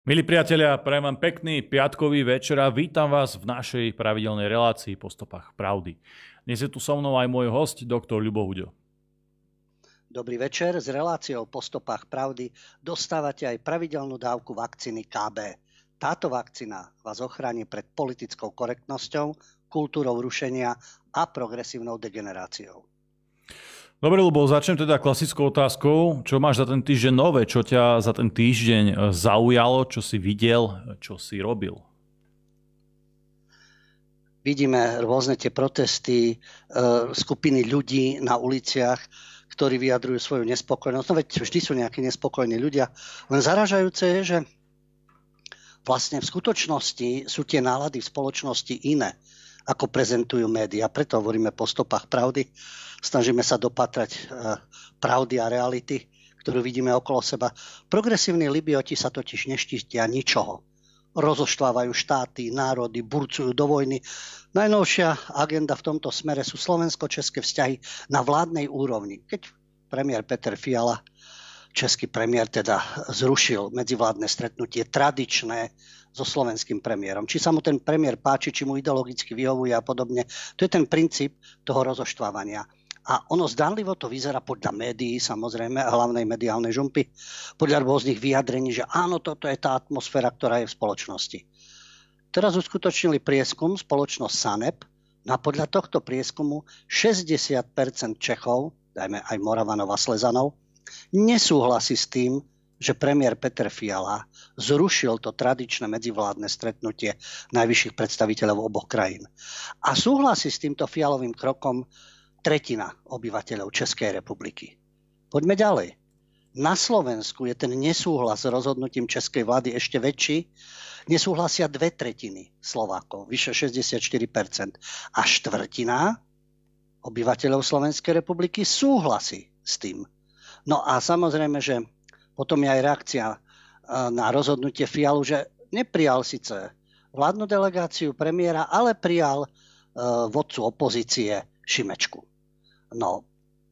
Milí priatelia, prajem vám pekný piatkový večer a vítam vás v našej pravidelnej relácii Po stopách pravdy. Dnes je tu so mnou aj môj host, doktor Ľubo Huďo. Dobrý večer, s reláciou Po stopách pravdy dostávate aj pravidelnú dávku vakcíny KB. Táto vakcína vás ochráni pred politickou korektnosťou, kultúrou rušenia a progresívnou degeneráciou. Dobre, Ľubo, začnem teda klasickou otázkou. Čo máš za ten týždeň nové? Čo ťa za ten týždeň zaujalo? Čo si videl? Čo si robil? Vidíme rôzne tie protesty, skupiny ľudí na uliciach, ktorí vyjadrujú svoju nespokojnosť. No veď vždy sú nejakí nespokojní ľudia. Len zaražajúce je, že vlastne v skutočnosti sú tie nálady v spoločnosti iné, ako prezentujú médiá. Preto hovoríme Po stopách pravdy. Snažíme sa dopatrať pravdy a reality, ktorú vidíme okolo seba. Progresívni libioti sa totiž neštítia ničoho. Rozoštvávajú štáty, národy, burcujú do vojny. Najnovšia agenda v tomto smere sú slovensko-české vzťahy na vládnej úrovni. Keď premiér Peter Fiala, český premiér, teda zrušil medzivládne stretnutie tradičné so slovenským premiérom. Či sa mu ten premiér páči, či mu ideologicky vyhovuje a podobne. To je ten princíp toho rozoštvávania. A ono zdanlivo to vyzerá podľa médií, samozrejme, a hlavnej mediálnej žumpy, podľa rôznych vyjadrení, že áno, toto je tá atmosféra, ktorá je v spoločnosti. Teraz uskutočnili prieskum spoločnosť SANEP, a podľa tohto prieskumu 60% Čechov, dajme aj Moravanov a Slezanov, nesúhlasí s tým, že premiér Peter Fiala zrušil to tradičné medzivládne stretnutie najvyšších predstaviteľov oboch krajín. A súhlasí s týmto Fialovým krokom tretina obyvateľov Českej republiky. Poďme ďalej. Na Slovensku je ten nesúhlas s rozhodnutím českej vlády ešte väčší. Nesúhlasia 2/3 Slovákov, vyše 64%. A štvrtina obyvateľov Slovenskej republiky súhlasí s tým. No a samozrejme, že potom je aj reakcia na rozhodnutie Fialu, že neprijal síce vládnu delegáciu premiéra, ale prijal vodcu opozície Šimečku. No,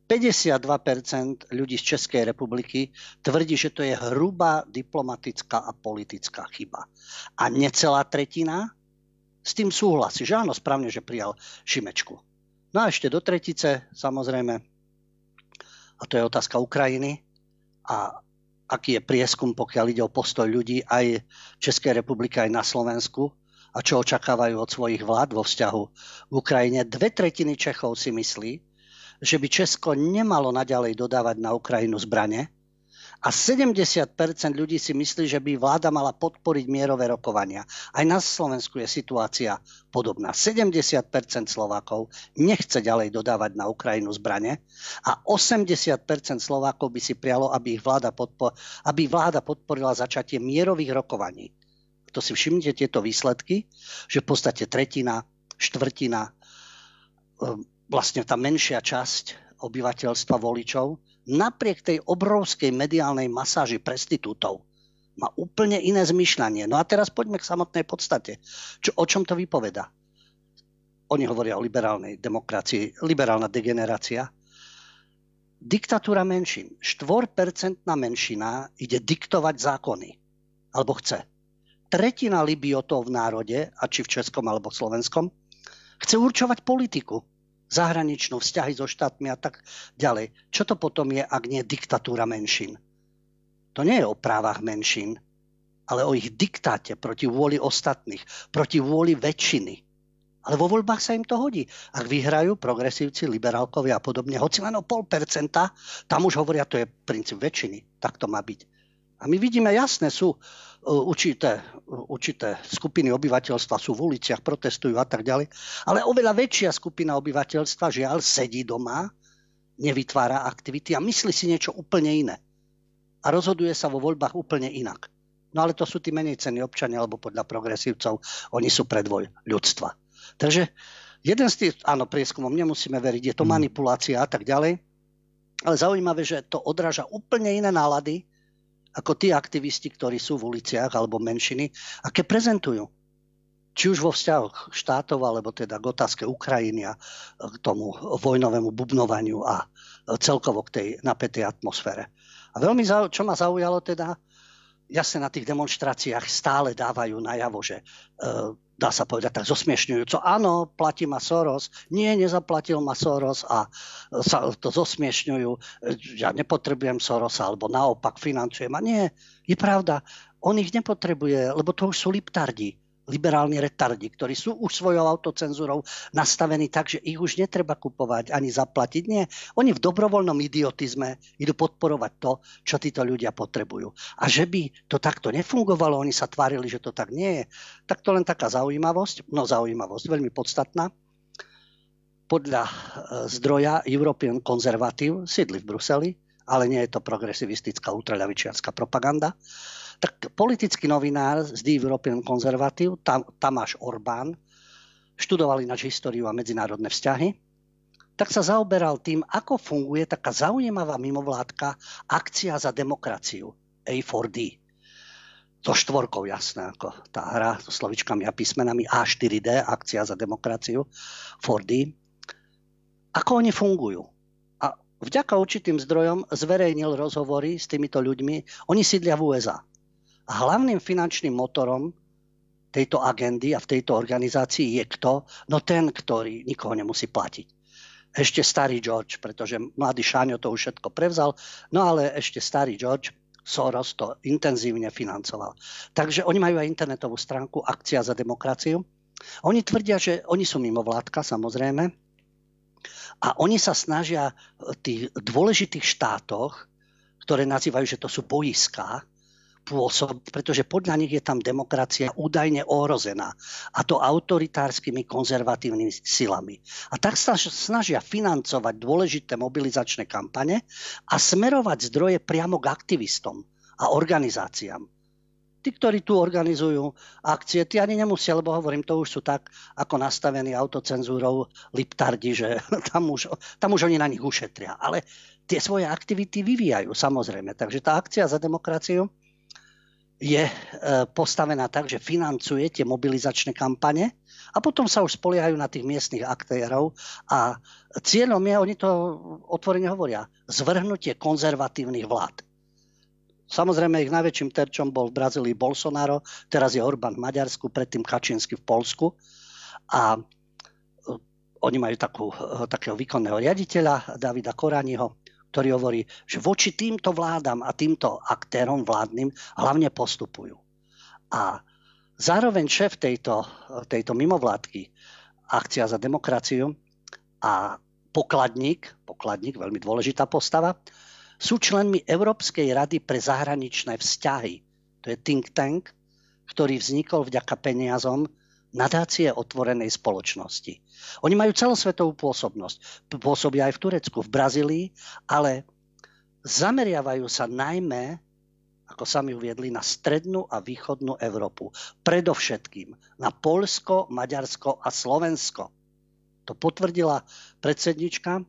52% ľudí z Českej republiky tvrdí, že to je hrubá diplomatická a politická chyba. A necelá tretina s tým súhlasí, že áno, správne, že prijal Šimečku. No a ešte do tretice, samozrejme, a to je otázka Ukrajiny a aký je prieskum, pokiaľ ide o postoj ľudí aj v Českej republike, aj na Slovensku a čo očakávajú od svojich vlád vo vzťahu k Ukrajine. 2/3 Čechov si myslí, že by Česko nemalo naďalej dodávať na Ukrajinu zbrane a 70% ľudí si myslí, že by vláda mala podporiť mierové rokovania. Aj na Slovensku je situácia podobná. 70% Slovákov nechce ďalej dodávať na Ukrajinu zbrane a 80% Slovákov by si prialo, aby vláda podporila začatie mierových rokovaní. To si všimnite tieto výsledky, že v podstate tretina, štvrtina, vlastne tá menšia časť obyvateľstva voličov, napriek tej obrovskej mediálnej masáži prestitútov, má úplne iné zmýšľanie. No a teraz poďme k samotnej podstate. O čom to vypoveda? Oni hovoria o liberálnej demokracii, liberálna degenerácia. Diktatúra menšín. 4% menšina ide diktovať zákony. Alebo chce. Tretina libiotov v národe, a či v českom alebo v slovenskom, chce určovať politiku, zahraničnú, vzťahy so štátmi a tak ďalej. Čo to potom je, ak nie diktatúra menšín? To nie je o právach menšín, ale o ich diktáte proti vôli ostatných, proti vôli väčšiny. Ale vo voľbách sa im to hodí. Ak vyhrajú progresívci, liberálkovia a podobne, hoci len o 0,5%, tam už hovoria, to je princíp väčšiny. Tak to má byť. A my vidíme, jasné sú určité skupiny obyvateľstva sú v uliciach, protestujú a tak ďalej, ale oveľa väčšia skupina obyvateľstva žiaľ sedí doma, nevytvára aktivity a myslí si niečo úplne iné. A rozhoduje sa vo voľbách úplne inak. No ale to sú tí menej cenní občania, alebo podľa progresívcov, oni sú predvoj ľudstva. Takže jeden z tých, áno, prieskumom nemusíme veriť, je to manipulácia a tak ďalej, ale zaujímavé, že to odráža úplne iné nálady, ako tí aktivisti, ktorí sú v uliciach alebo menšiny, aké prezentujú. Či už vo vzťahoch štátov, alebo teda k otázke Ukrajiny a k tomu vojnovému bubnovaniu a celkovo k tej napätej atmosfére. A veľmi, čo ma zaujalo teda, jasne na tých demonštráciách stále dávajú najavo, že dá sa povedať tak zosmiešňujúco, áno, platí ma Soros, nie, nezaplatil ma Soros a sa to zosmiešňujú, ja nepotrebujem Sorosa, alebo naopak financujem. A nie, je pravda, on ich nepotrebuje, lebo to už sú liptardi, liberálni retardi, ktorí sú už svojou autocenzúrou nastavení tak, že ich už netreba kupovať ani zaplatiť. Nie, oni v dobrovoľnom idiotizme idú podporovať to, čo títo ľudia potrebujú. A že by to takto nefungovalo, oni sa tvárili, že to tak nie je, tak to len taká zaujímavosť, veľmi podstatná. Podľa zdroja European Conservative sídli v Bruseli, ale nie je to progresivistická ultraľavičiarska propaganda. Tak politický novinár z The European Conservative, Tamáš Orbán, študoval ináč históriu a medzinárodné vzťahy, tak sa zaoberal tým, ako funguje taká zaujímavá mimovládka Akcia za demokraciu, A4D. So štvorkou, jasné, ako tá hra so slovičkami a písmenami A4D, Akcia za demokraciu, 4D. Ako oni fungujú? A vďaka určitým zdrojom zverejnil rozhovory s týmito ľuďmi. Oni sídlia v USA. A hlavným finančným motorom tejto agendy a v tejto organizácii je kto? No ten, ktorý nikoho nemusí platiť. Ešte starý George, pretože mladý Šáňo to už všetko prevzal, no ale ešte starý George Soros to intenzívne financoval. Takže oni majú aj internetovú stránku Akcia za demokraciu. Oni tvrdia, že oni sú mimovládka, samozrejme, a oni sa snažia v tých dôležitých štátoch, ktoré nazývajú, že to sú bojiská, pretože podľa nich je tam demokracia údajne ohrozená, a to autoritárskymi konzervatívnymi silami. A tak sa snažia financovať dôležité mobilizačné kampane a smerovať zdroje priamo k aktivistom a organizáciám. Tí, ktorí tu organizujú akcie, tí ani nemusia, lebo hovorím, to už sú tak ako nastavení autocenzúrou liptardi, že tam už oni na nich ušetria. Ale tie svoje aktivity vyvíjajú, samozrejme. Takže tá Akcia za demokraciu je postavená tak, že financuje tie mobilizačné kampane a potom sa už spoliehajú na tých miestnych aktérov a cieľom je, oni to otvorene hovoria, zvrhnutie konzervatívnych vlád. Samozrejme ich najväčším terčom bol v Brazílii Bolsonaro, teraz je Orbán v Maďarsku, predtým Kačínsky v Poľsku a oni majú takého výkonného riaditeľa Davida Koraniho, ktorý hovorí, že voči týmto vládam a týmto aktérom vládnym hlavne postupujú. A zároveň šéf tejto mimovládky Akcia za demokraciu a pokladník, veľmi dôležitá postava, sú členmi Európskej rady pre zahraničné vzťahy. To je think tank, ktorý vznikol vďaka peniazom nadácie otvorenej spoločnosti. Oni majú celosvetovú pôsobnosť. Pôsobia aj v Turecku, v Brazílii, ale zameriavajú sa najmä, ako sami uviedli, na strednú a východnú Európu. Predovšetkým na Poľsko, Maďarsko a Slovensko. To potvrdila predsednička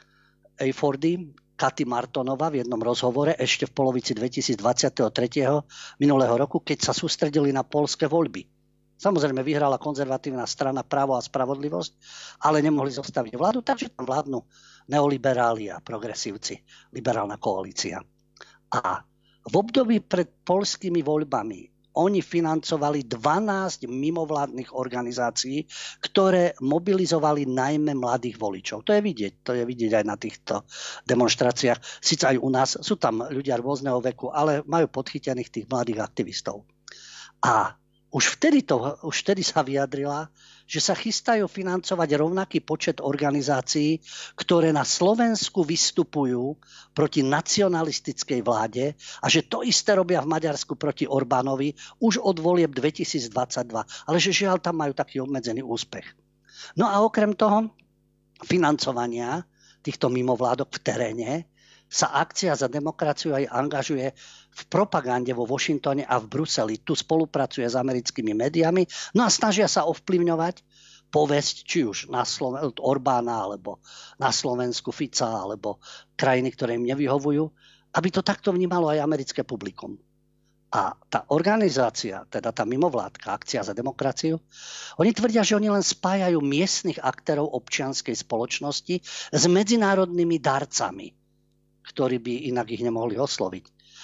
A4D Katy Martonová v jednom rozhovore ešte v polovici 2023. minulého roku, keď sa sústredili na poľské voľby. Samozrejme vyhrala konzervatívna strana Právo a spravodlivosť, ale nemohli zostaviť vládu, takže tam vládnu neoliberáli a progresívci, liberálna koalícia. A v období pred poľskými voľbami oni financovali 12 mimovládnych organizácií, ktoré mobilizovali najmä mladých voličov. To je vidieť aj na týchto demonštráciách. Sice aj u nás sú tam ľudia rôzneho veku, ale majú podchytených tých mladých aktivistov. A už vtedy sa vyjadrila, že sa chystajú financovať rovnaký počet organizácií, ktoré na Slovensku vystupujú proti nacionalistickej vláde a že to isté robia v Maďarsku proti Orbánovi už od volieb 2022. Ale že žiaľ tam majú taký obmedzený úspech. No a okrem toho financovania týchto mimovládok v teréne sa Akcia za demokraciu aj angažuje v propagande vo Washingtone a v Bruseli. Tu spolupracuje s americkými médiami, no a snažia sa ovplyvňovať povesť, či už na Orbána, alebo na Slovensku Fica, alebo krajiny, ktoré im nevyhovujú, aby to takto vnímalo aj americké publikum. A tá organizácia, teda tá mimovládka Akcia za demokraciu, oni tvrdia, že oni len spájajú miestnych aktérov občianskej spoločnosti s medzinárodnými darcami, ktorí by inak ich nemohli osloviť.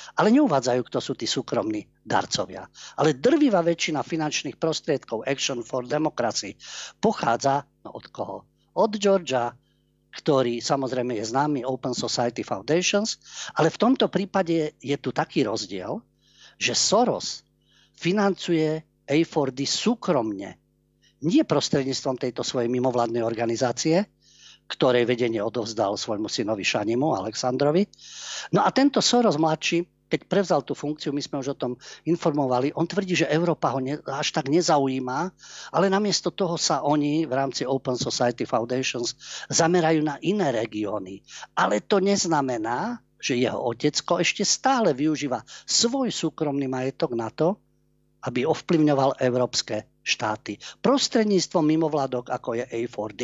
Ale neuvádzajú, kto sú tí súkromní darcovia. Ale drvivá väčšina finančných prostriedkov Action for Democracy pochádza od koho? Od Georgia, ktorý samozrejme je známy Open Society Foundations, ale v tomto prípade je tu taký rozdiel, že Soros financuje A4D súkromne, nie prostredníctvom tejto svojej mimovládnej organizácie, ktorej vedenie odovzdal svojmu synovi Šanimu, Alexandrovi. No a tento Soros mladší, keď prevzal tú funkciu, my sme už o tom informovali, on tvrdí, že Európa ho až tak nezaujíma, ale namiesto toho sa oni v rámci Open Society Foundations zamerajú na iné regióny. Ale to neznamená, že jeho otecko ešte stále využíva svoj súkromný majetok na to, aby ovplyvňoval európske štáty prostredníctvom mimovládok, ako je A4D.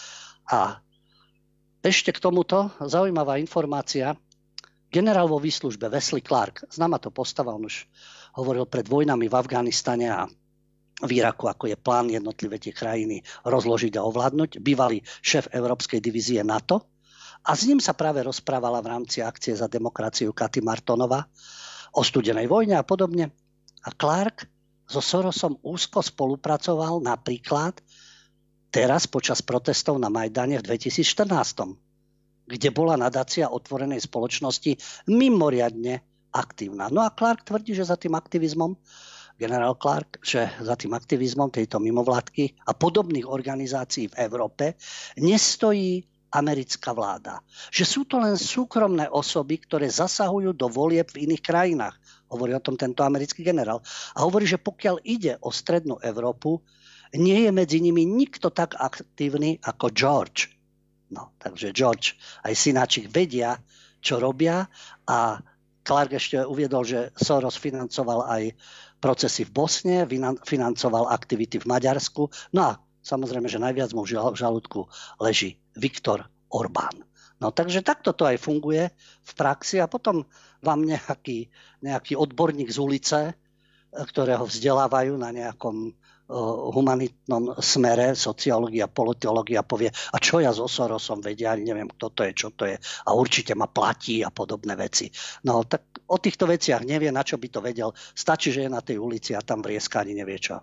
A ešte k tomuto zaujímavá informácia. Generál vo výslužbe Wesley Clark, známa to postava, on už hovoril pred vojnami v Afganistane a v Iraku, ako je plán jednotlivé tie krajiny rozložiť a ovládnuť, bývalý šéf Európskej divízie NATO. A s ním sa práve rozprávala v rámci akcie za demokraciu Katy Martonova o studenej vojne a podobne. A Clark so Sorosom úzko spolupracoval napríklad teraz počas protestov na Majdane v 2014, kde bola nadácia otvorenej spoločnosti mimoriadne aktívna. No a Clark tvrdí, že za tým aktivizmom, generál Clark, že za tým aktivizmom tejto mimovládky a podobných organizácií v Európe nestojí americká vláda. Že sú to len súkromné osoby, ktoré zasahujú do volieb v iných krajinách. Hovorí o tom tento americký generál. A hovorí, že pokiaľ ide o strednú Európu, nie je medzi nimi nikto tak aktívny ako George. No, takže George aj synáčik vedia, čo robia a Clark ešte uviedol, že Soros financoval aj procesy v Bosne, financoval aktivity v Maďarsku. No a samozrejme, že najviac mu v žalúdku leží Viktor Orbán. No takže takto to aj funguje v praxi a potom vám nejaký odborník z ulice, ktorého vzdelávajú na nejakom humanitnom smere, sociológia, politológia povie, a čo ja so Sorosom vedia, ani neviem, kto to je, čo to je a určite ma platí a podobné veci. No tak o týchto veciach nevie, na čo by to vedel. Stačí, že je na tej ulici a tam vrieska, ani nevie čo.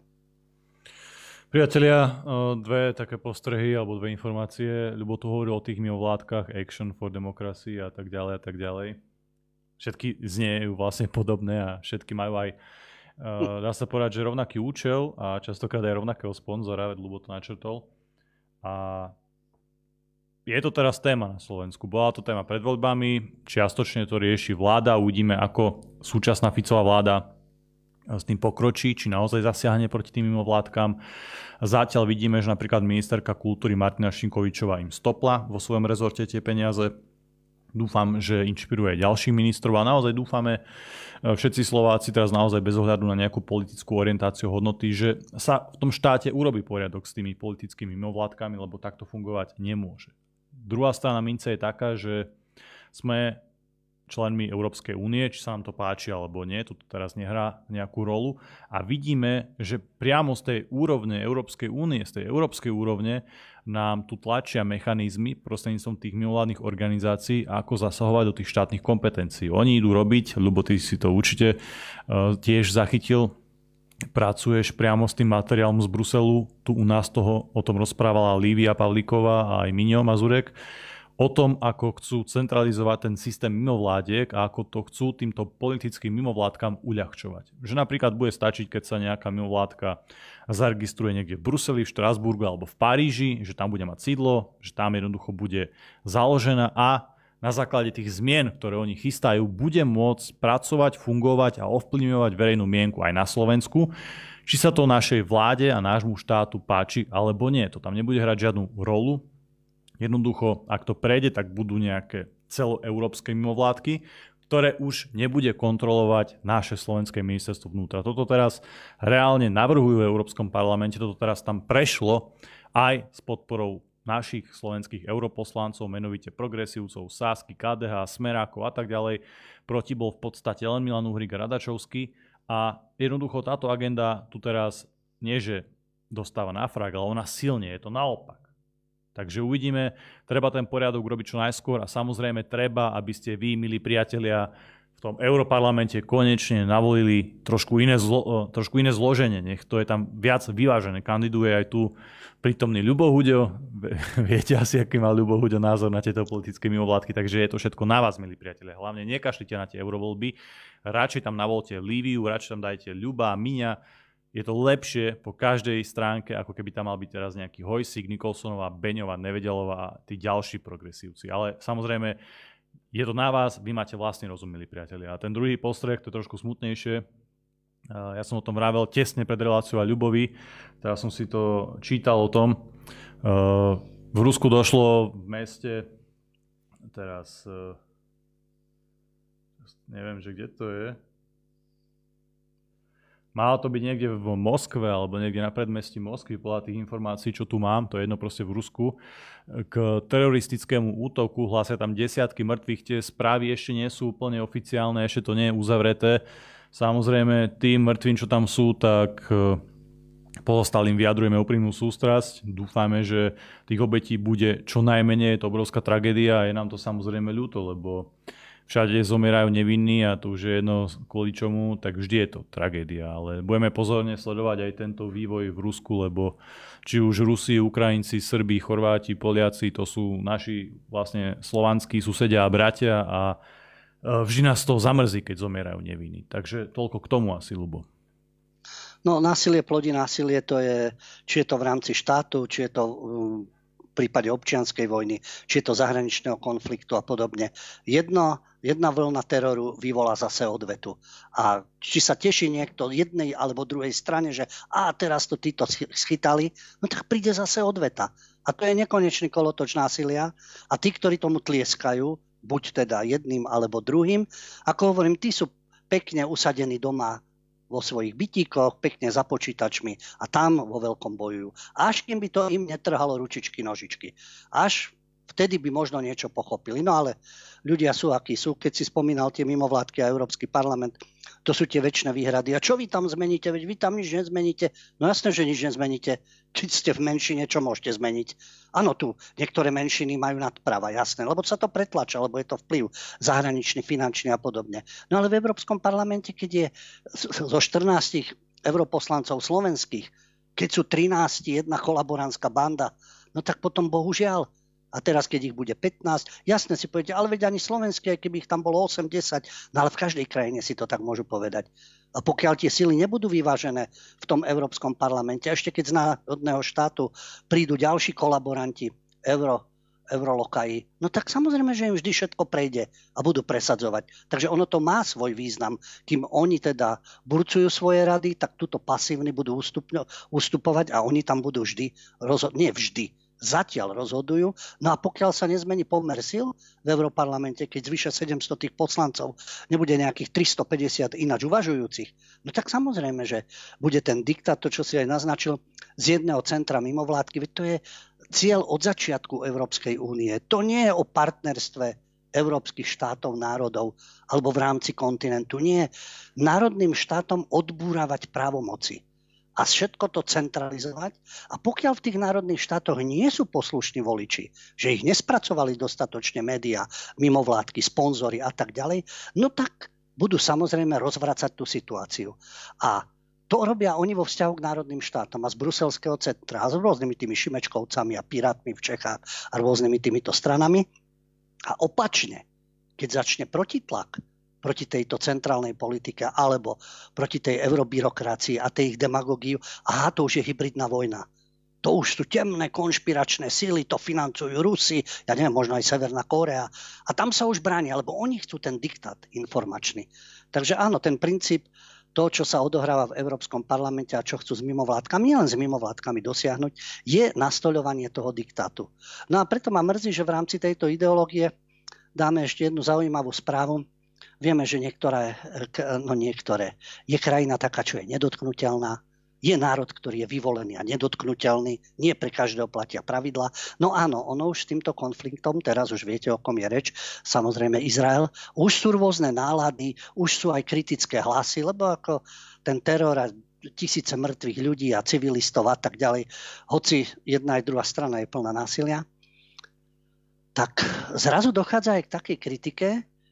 Priatelia, dve také postrehy alebo dve informácie. Ľubo tu hovoril o tých mimovládkach, Action for Democracy a tak ďalej a tak ďalej. Všetky zniejú vlastne podobné a všetky majú aj dá sa povedať, že rovnaký účel a častokrát aj rovnakého sponzora, Ľubo to načrtol. A je to teraz téma na Slovensku. Bola to téma pred voľbami, čiastočne to rieši vláda, uvidíme, ako súčasná Ficová vláda s tým pokročí, či naozaj zasiahne proti tým mimovládkam. Zatiaľ vidíme, že napríklad ministerka kultúry Martina Šinkovičová im stopla vo svojom rezorte tie peniaze. Dúfam, že inšpiruje ďalších ministrov a naozaj dúfame všetci Slováci teraz naozaj bez ohľadu na nejakú politickú orientáciu hodnoty, že sa v tom štáte urobí poriadok s tými politickými mimovládkami, lebo takto fungovať nemôže. Druhá strana mince je taká, že sme členmi Európskej únie, či sa nám to páči alebo nie, to teraz nehrá nejakú rolu a vidíme, že priamo z tej úrovne Európskej únie, z tej európskej úrovne nám tu tlačia mechanizmy prostredníctvom tých mimovládnych organizácií, ako zasahovať do tých štátnych kompetencií. Oni idú robiť, Ľubo, ty si to určite tiež zachytil, pracuješ priamo s tým materiálom z Bruselu, tu u nás o tom rozprávala Lívia Pavlíková a aj Miňo Mazurek, o tom, ako chcú centralizovať ten systém mimovládiek a ako to chcú týmto politickým mimovládkam uľahčovať. Že napríklad bude stačiť, keď sa nejaká mimovládka zaregistruje niekde v Bruseli, v Štrasburgu alebo v Paríži, že tam bude mať sídlo, že tam jednoducho bude založená a na základe tých zmien, ktoré oni chystajú, bude môcť pracovať, fungovať a ovplyvňovať verejnú mienku aj na Slovensku. Či sa to našej vláde a nášmu štátu páči alebo nie. To tam nebude hrať žiadnu rolu. Jednoducho, ak to prejde, tak budú nejaké celoeurópske mimovládky, ktoré už nebude kontrolovať naše slovenské ministerstvo vnútra. Toto teraz reálne navrhujú v Európskom parlamente, toto teraz tam prešlo aj s podporou našich slovenských europoslancov, menovite progresívcov, Sásky, KDH, Smerákov a tak ďalej. Proti bol v podstate len Milan Uhrík a Radačovský a jednoducho táto agenda tu teraz nie, že dostáva na frak, ale ona silne, je to naopak. Takže uvidíme, treba ten poriadok urobiť čo najskôr a samozrejme treba, aby ste vy, milí priatelia, v tom Europarlamente konečne navolili trošku iné zloženie. Nech to je tam viac vyvážené. Kandiduje aj tu prítomný Ľubo Huďo. Viete asi, aký má Ľubo Huďo názor na tieto politické mimovládky, takže je to všetko na vás, milí priatelia. Hlavne nekašlite na tie eurovoľby. Radšej tam navolte Líviu, radšej tam dajte Ľuba, Miňa. Je to lepšie po každej stránke, ako keby tam mal byť teraz nejaký Hojsík, Nikolsonová, Beňová, Nevedelová a tí ďalší progresívci. Ale samozrejme, je to na vás, vy máte vlastný rozum, milí priatelia. A ten druhý postreh, to je trošku smutnejšie. Ja som o tom vravel tesne pred reláciou a Ľubovi. Teraz som si to čítal o tom. V Rusku došlo v meste, teraz neviem, že kde to je. Malo to byť niekde v Moskve alebo niekde na predmestí Moskvy, podľa tých informácií, čo tu mám, to je jedno proste v Rusku, k teroristickému útoku, hlásia tam desiatky mŕtvych, tie správy ešte nie sú úplne oficiálne, ešte to nie je uzavreté. Samozrejme, tým mŕtvým, čo tam sú, tak pozostalým vyjadrujeme úprimnú sústrasť. Dúfame, že tých obetí bude čo najmenej, je to obrovská tragédia a je nám to samozrejme ľúto, lebo všade zomierajú nevinní a to už je jedno kvôli čomu, tak vždy je to tragédia. Ale budeme pozorne sledovať aj tento vývoj v Rusku, lebo či už Rusi, Ukrajinci, Srbi, Chorváti, Poliaci, to sú naši vlastne slovanskí susedia a bratia a vždy nás to zamrzí, keď zomierajú nevinní. Takže toľko k tomu asi, Ľubo. No, násilie plodí násilie, to je, či je to v rámci štátu, či je to v prípade občianskej vojny, či je to zahraničného konfliktu a podobne. Jedna vlna teroru vyvolá zase odvetu. A či sa teší niekto jednej alebo druhej strane, že teraz to títo schytali, no tak príde zase odveta. A to je nekonečný kolotoč násilia. A tí, ktorí tomu tlieskajú, buď teda jedným alebo druhým, ako hovorím, tí sú pekne usadení doma vo svojich bytíkoch, pekne za počítačmi a tam vo veľkom bojujú. Až kým by to im netrhalo ručičky, nožičky. Až vtedy by možno niečo pochopili. No ale ľudia sú, akí sú. Keď si spomínal tie mimovládky a Európsky parlament, to sú tie večné výhrady. A čo vy tam zmeníte? Veď vy tam nič nezmeníte. No jasné, že nič nezmeníte. Keď ste v menšine, čo môžete zmeniť? Áno, tu niektoré menšiny majú nadpráva, jasné, lebo sa to pretlača, lebo je to vplyv zahraničný, finančný a podobne. No ale v Európskom parlamente, keď je zo 14 europoslancov slovenských, keď sú 13 jedna kolaborantská banda, no tak potom bohužiaľ. A teraz, keď ich bude 15, jasne si poviete, ale veď ani slovenské, keby ich tam bolo 80, no ale v každej krajine si to tak môžu povedať. A pokiaľ tie sily nebudú vyvážené v tom Európskom parlamente, ešte keď z národného štátu prídu ďalší kolaboranti, eurolokaji, no tak samozrejme, že im vždy všetko prejde a budú presadzovať. Takže ono to má svoj význam. Kým oni teda burcujú svoje rady, tak tuto pasívni budú ustupovať a oni tam budú vždy, nie vždy, zatiaľ rozhodujú. No a pokiaľ sa nezmení pomer síl v Európarlamente, keď zvyše 700 tých poslancov nebude nejakých 350 ináč uvažujúcich, no tak samozrejme, že bude ten diktát, to čo si aj naznačil, z jedného centra mimovládky. Veď to je cieľ od začiatku Európskej únie. To nie je o partnerstve európskych štátov, národov alebo v rámci kontinentu. Nie. Národným štátom odbúravať právomoci a všetko to centralizovať. A pokiaľ v tých národných štátoch nie sú poslušní voliči, že ich nespracovali dostatočne médiá, mimovládky, sponzory a tak ďalej, no tak budú samozrejme rozvracať tú situáciu. A to robia oni vo vzťahu k národným štátom a z bruselského centra a s rôznymi tými Šimečkovcami a Pirátmi v Čechách a rôznymi týmito stranami. A opačne, keď začne protitlak proti tejto centrálnej politike alebo proti tej eurobyrokracii a tej ich demagógiu, to už je hybridná vojna. To už sú temné konšpiračné síly, to financujú Rusi, ja neviem, možno aj Severná Kórea. A tam sa už bránia, lebo oni chcú ten diktát informačný. Takže áno, ten princíp, to, čo sa odohráva v Európskom parlamente a čo chcú s mimovládkami, nielen s mimovládkami dosiahnuť, je nastoľovanie toho diktátu. No a preto ma mrzí, že v rámci tejto ideológie dáme ešte jednu zaujímavú správu. Vieme, že niektoré, je krajina taká, čo je nedotknuteľná, je národ, ktorý je vyvolený a nedotknuteľný, nie pre každého platia pravidla. No áno, ono už s týmto konfliktom, teraz už viete, o kom je reč, samozrejme Izrael, už sú rôzne nálady, už sú aj kritické hlasy, lebo ako ten teror a tisíce mŕtvych ľudí a civilistov a tak ďalej, hoci jedna aj druhá strana je plná násilia, tak zrazu dochádza aj k takej kritike,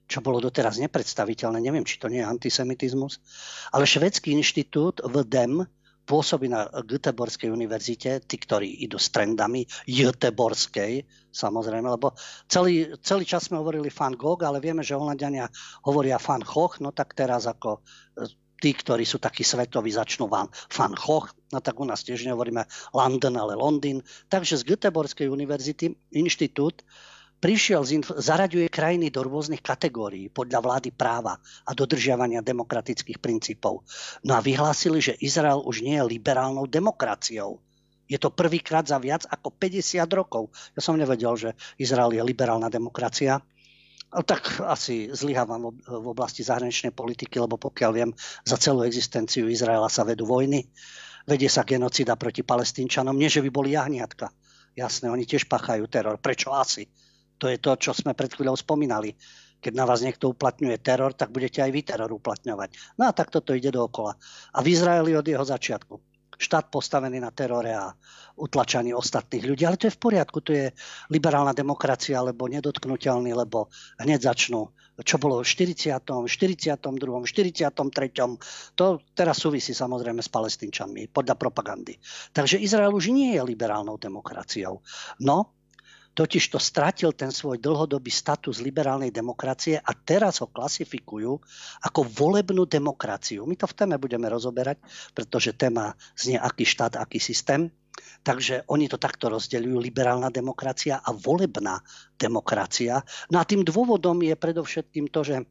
čo bolo doteraz nepredstaviteľné, neviem, či to nie je antisemitizmus, ale Švédsky inštitút VDEM pôsobí na Göteborskej univerzite, tí, ktorí idú s trendami Göteborskej, samozrejme, lebo celý čas sme hovorili Van Gogh, ale vieme, že Holanďania hovoria Van Gogh, no tak teraz ako tí, ktorí sú takí svetoví, začnú Van Gogh, no tak u nás tiež nehovoríme London, ale Londýn. Takže z Göteborskej univerzity inštitút zaraďuje krajiny do rôznych kategórií podľa vlády práva a dodržiavania demokratických princípov. No a vyhlásili, že Izrael už nie je liberálnou demokraciou. Je to prvýkrát za viac ako 50 rokov. Ja som nevedel, že Izrael je liberálna demokracia. Tak asi zlyhávam v oblasti zahraničnej politiky, lebo pokiaľ viem, za celú existenciu Izraela sa vedú vojny. Vedie sa genocida proti Palestínčanom. Nie, že by boli jahniatka. Jasné, oni tiež páchajú teror. Prečo asi? To je to, čo sme pred chvíľou spomínali. Keď na vás niekto uplatňuje teror, tak budete aj vy teror uplatňovať. No a tak toto ide dookola. A v Izraeli od jeho začiatku. Štát postavený na terore a utlačaní ostatných ľudí. Ale to je v poriadku, to je liberálna demokracia, lebo nedotknuteľný, lebo hneď začnú. Čo bolo v 40., 42., 43. To teraz súvisí samozrejme s Palestínčanmi, podľa propagandy. Takže Izrael už nie je liberálnou demokraciou. No, totiž to stratil ten svoj dlhodobý status liberálnej demokracie a teraz ho klasifikujú ako volebnú demokraciu. My to v téme budeme rozoberať, pretože téma znie aký štát, aký systém. Takže oni to takto rozdeľujú, liberálna demokracia a volebná demokracia. No a tým dôvodom je predovšetkým to, že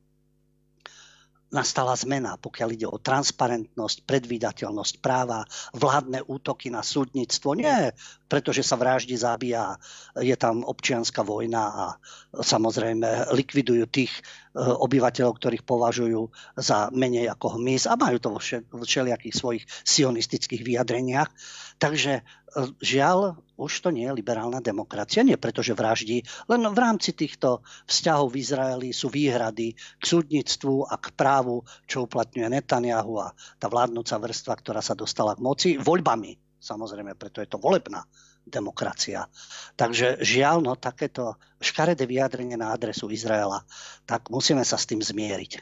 nastala zmena, pokiaľ ide o transparentnosť, predvídateľnosť práva, vládne útoky na súdnictvo. Nie, pretože sa vraždi, zabíja, je tam občianska vojna a samozrejme likvidujú tých obyvateľov, ktorých považujú za menej ako hmyz a majú to vo všelijakých svojich sionistických vyjadreniach. Takže žiaľ, už to nie je liberálna demokracia. Nie preto, že vraždí, len v rámci týchto vzťahov v Izraeli sú výhrady k súdnictvu a k právu, čo uplatňuje Netanjahu a tá vládnúca vrstva, ktorá sa dostala k moci voľbami. Samozrejme, preto je to volebná demokracia. Takže žiaľ, no takéto škaredé vyjadrenie na adresu Izraela, tak musíme sa s tým zmieriť.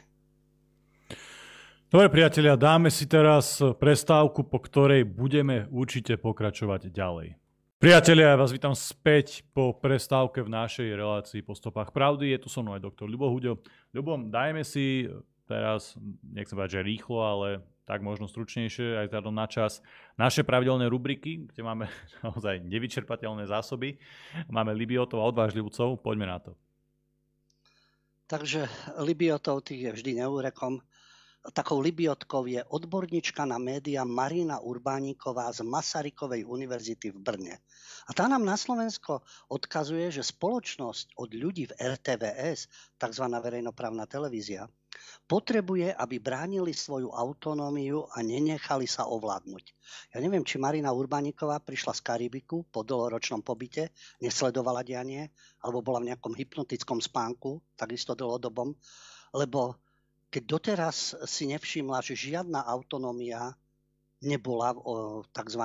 Dobre, priatelia, dáme si teraz prestávku, po ktorej budeme určite pokračovať ďalej. Priatelia, ja vás vítam späť po prestávke v našej relácii Po stopách pravdy. Je tu so mnou aj doktor Ľubo Huďo. Ľubo, dajme si teraz, nechcem povedať, že rýchlo, ale tak možno stručnejšie, aj vzhľadom na čas, naše pravidelné rubriky, kde máme naozaj nevyčerpateľné zásoby. Máme Libiotov a odvážlivcov. Poďme na to. Takže Libiotov tých je vždy neúrekom. Takou Libiotkou je odborníčka na média Marina Urbániková z Masarykovej univerzity v Brne. A tá nám na Slovensko odkazuje, že spoločnosť od ľudí v RTVS, tzv. Verejnoprávna televízia, potrebuje, aby bránili svoju autonómiu a nenechali sa ovládnuť. Ja neviem, či Marina Urbániková prišla z Karibiku po dlhoročnom pobyte, nesledovala dianie, alebo bola v nejakom hypnotickom spánku, takisto dlhodobom, lebo keď doteraz si nevšimla, že žiadna autonómia nebola v tzv.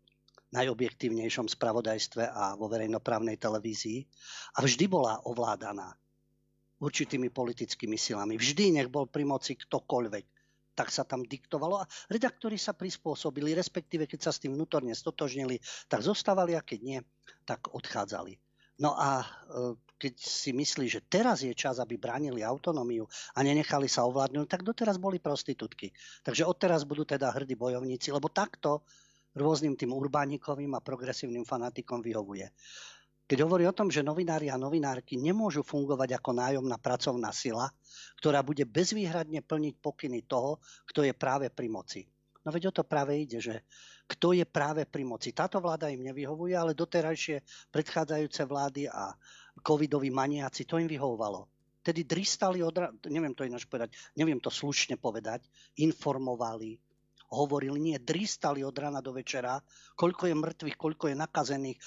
Najobjektívnejšom spravodajstve a vo verejnoprávnej televízii a vždy bola ovládaná určitými politickými silami. Vždy nech bol pri moci ktokoľvek, tak sa tam diktovalo a redaktori sa prispôsobili, respektíve keď sa s tým vnútorne stotožnili, tak zostávali a keď nie, tak odchádzali. No a keď si myslí, že teraz je čas, aby bránili autonómiu a nenechali sa ovládnuť, tak doteraz boli prostitútky. Takže odteraz budú teda hrdí bojovníci, lebo takto rôznym tým Urbánikovým a progresívnym fanatikom vyhovuje. Keď hovorí o tom, že novinári a novinárky nemôžu fungovať ako nájomná pracovná sila, ktorá bude bezvýhradne plniť pokyny toho, kto je práve pri moci. No veď o to práve ide, že kto je práve pri moci. Táto vláda im nevyhovuje, ale doterajšie predchádzajúce vlády a covidoví maniaci, to im vyhovovalo. Tedy dristali neviem to ináč povedať, neviem to slušne povedať, informovali, hovorili, nie, dristali od rána do večera, koľko je mŕtvych, koľko je nakazených,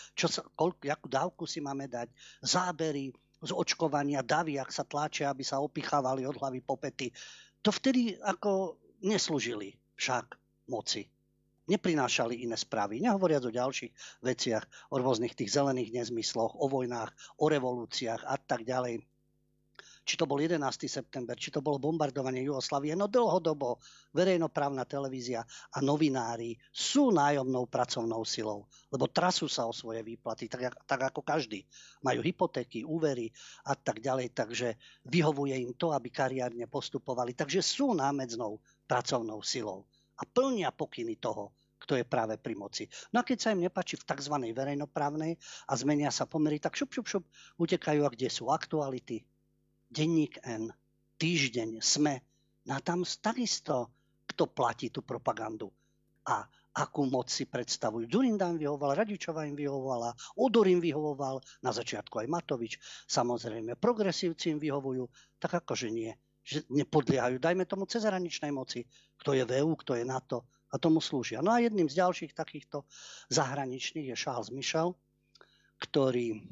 akú dávku si máme dať, zábery z očkovania, davy, ak sa tláčia, aby sa opichávali od hlavy po pety. To vtedy ako neslúžili však moci. Neprinášali iné správy, nehovoriac o ďalších veciach, o rôznych tých zelených nezmysloch, o vojnách, o revolúciách a tak ďalej. či to bol 11. september, či to bolo bombardovanie Jugoslávie, no dlhodobo verejnoprávna televízia a novinári sú nájomnou pracovnou silou, lebo trasú sa o svoje výplaty, tak ako každý. Majú hypotéky, úvery a tak ďalej, takže vyhovuje im to, aby kariérne postupovali. Takže sú námedznou pracovnou silou a plnia pokyny toho, kto je práve pri moci. No a keď sa im nepáči v tzv. Verejnoprávnej a zmenia sa pomery, tak šup, utekajú, a kde sú aktuality. Denník N, Týždeň, SME, no a tam takisto, kto platí tú propagandu a akú moc si predstavujú. Dzurinda im vyhovoval, Radičová im vyhovovala, Odor im vyhovoval, na začiatku aj Matovič, samozrejme, progresívci im vyhovujú, tak akože nie, že nepodliehajú, dajme tomu cezhraničnej moci, kto je v EU, kto je NATO, a tomu slúžia. No a jedným z ďalších takýchto zahraničných je Charles Michel, ktorý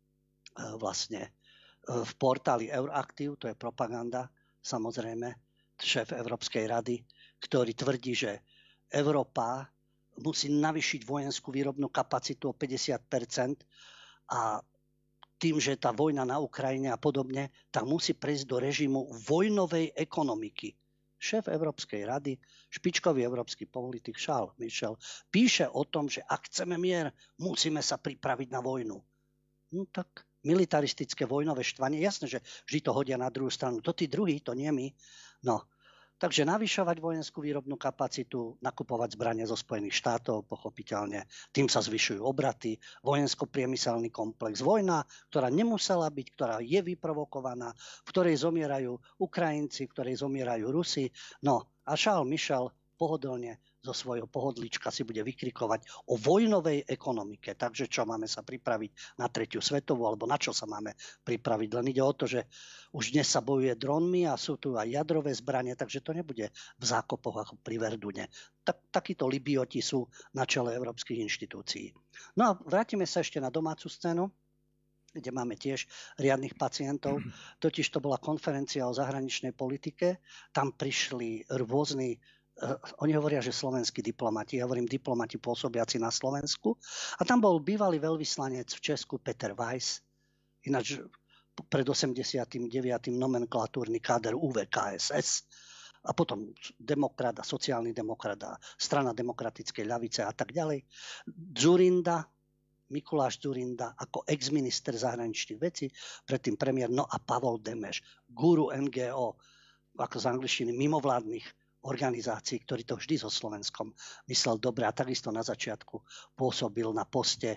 vlastne v portáli Euraktiv, to je propaganda, samozrejme, šéf Európskej rady, ktorý tvrdí, že Európa musí navýšiť vojenskú výrobnú kapacitu o 50% a tým, že tá vojna na Ukrajine a podobne, tak musí prejsť do režimu vojnovej ekonomiky. Šéf Európskej rady, špičkový európsky politik Charles Michel, píše o tom, že ak chceme mier, musíme sa pripraviť na vojnu. No tak militaristické vojnové štvanie, jasné, že vždy to hodia na druhú stranu. To tí druhí, to nie my. No, takže navyšovať vojenskú výrobnú kapacitu, nakupovať zbranie zo Spojených štátov, pochopiteľne, tým sa zvyšujú obraty, vojensko-priemyselný komplex, vojna, ktorá nemusela byť, ktorá je vyprovokovaná, v ktorej zomierajú Ukrajinci, v ktorej zomierajú Rusi. No a Charles Michel pohodlne zo svojho pohodlička si bude vykrikovať o vojnovej ekonomike. Takže čo, máme sa pripraviť na 3. svetovú, alebo na čo sa máme pripraviť? Len ide o to, že už dnes sa bojuje dronmi a sú tu aj jadrové zbranie, takže to nebude v zákopoch ako pri Verdune. Takíto libioti sú na čele európskych inštitúcií. No a vrátime sa ešte na domácu scénu, kde máme tiež riadnych pacientov. Totiž to bola konferencia o zahraničnej politike. Tam prišli rôzni, oni hovoria, že slovenskí diplomati, ja hovorím diplomati pôsobiaci na Slovensku. A tam bol bývalý veľvyslanec v Česku Peter Weiss, ináč pred 89. nomenklatúrny káder UVKSS, a potom demokrat a sociálny demokrat a strana demokratickej ľavice a tak ďalej. Dzurinda, Mikuláš Dzurinda ako ex-minister zahraničných vecí, predtým premiér, no a Pavol Demeš, guru NGO, ako z angličtiny mimovládnych organizácií, ktorý to vždy so Slovenskom myslel dobre a takisto na začiatku pôsobil na poste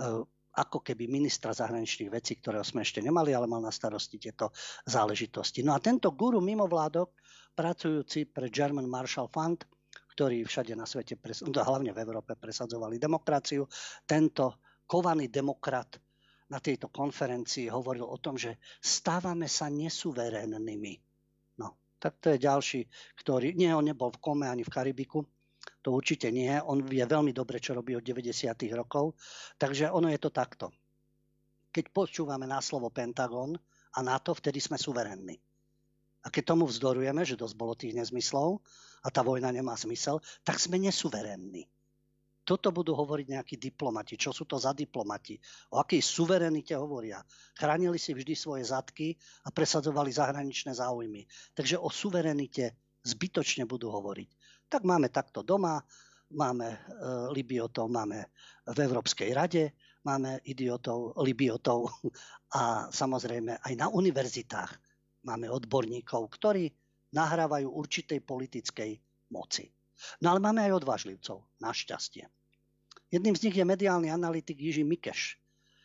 ako keby ministra zahraničných vecí, ktorého sme ešte nemali, ale mal na starosti tieto záležitosti. No a tento guru mimovládok, pracujúci pre German Marshall Fund, ktorí všade na svete, hlavne v Európe, presadzovali demokraciu, tento kovaný demokrat na tejto konferencii hovoril o tom, že stávame sa nesuverénnymi. No, tak to je ďalší, ktorý, nie, on nebol v kome ani v Karibiku, to určite nie, on vie veľmi dobre, čo robí od 90. rokov, takže ono je to takto. Keď počúvame na slovo Pentagon a NATO, vtedy sme suverénni. A keď tomu vzdorujeme, že dosť bolo tých nezmyslov a tá vojna nemá zmysel, tak sme nesuverénni. Toto budú hovoriť nejakí diplomati. Čo sú to za diplomati? O akej suverenite hovoria? Chránili si vždy svoje zadky a presadzovali zahraničné záujmy. Takže o suverenite zbytočne budú hovoriť. Tak máme takto doma, máme libiotov, máme v Európskej rade, máme idiotov, libiotov a samozrejme aj na univerzitách máme odborníkov, ktorí nahrávajú určitej politickej moci. No ale máme aj odvážlivcov, našťastie. Jedným z nich je mediálny analytik Jiří Mikeš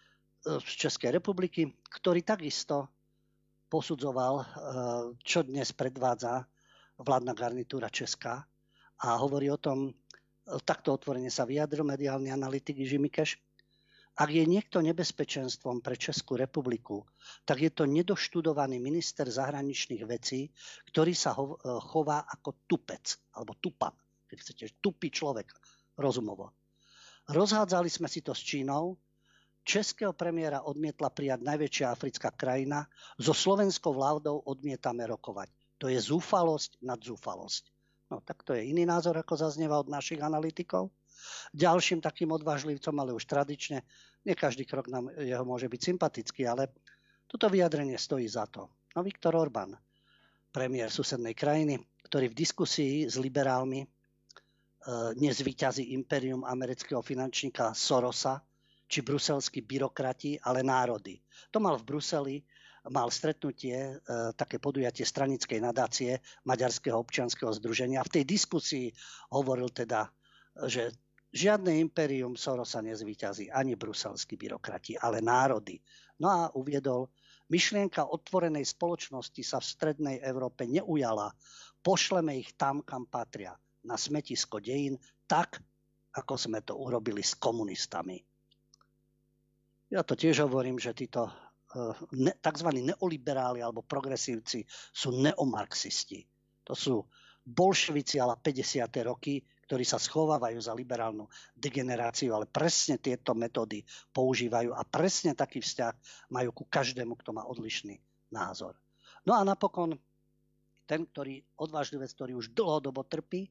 z Českej republiky, ktorý takisto posudzoval, čo dnes predvádza vládna garnitúra Česká a hovorí o tom, takto otvorene sa vyjadril mediálny analytik Jiří Mikeš. Ak je niekto nebezpečenstvom pre Českú republiku, tak je to nedoštudovaný minister zahraničných vecí, ktorý sa chová ako tupec, alebo tupan, keď chcete, tupý človek, rozumovo. Rozhádzali sme si to s Čínou, českého premiéra odmietla prijať najväčšia africká krajina, so slovenskou vládou odmietame rokovať. To je zúfalosť nad zúfalosť. No tak to je iný názor, ako zaznieva od našich analytikov. Ďalším takým odvážlivcom, ale už tradične, nie každý krok nám jeho môže byť sympatický, ale toto vyjadrenie stojí za to. No Viktor Orbán, premiér susednej krajiny, ktorý v diskusii s liberálmi nezvíťazí impérium amerického finančníka Sorosa či bruselskí byrokrati, ale národy. To mal v Bruseli, mal stretnutie, také podujatie stranickej nadácie Maďarského občianskeho združenia. V tej diskusii hovoril teda, že žiadne impérium Sorosa nezvíťazí, ani bruselskí byrokrati, ale národy. No a uviedol, myšlienka otvorenej spoločnosti sa v strednej Európe neujala. Pošleme ich tam, kam patria, na smetisko dejín, tak, ako sme to urobili s komunistami. Ja to tiež hovorím, že títo tzv. Neoliberáli alebo progresívci sú neomarxisti. To sú bolševici ale 50. roky, ktorí sa schovávajú za liberálnu degeneráciu, ale presne tieto metódy používajú a presne taký vzťah majú ku každému, kto má odlišný názor. No a napokon ten, odvážlivec, ktorý už dlhodobo trpí,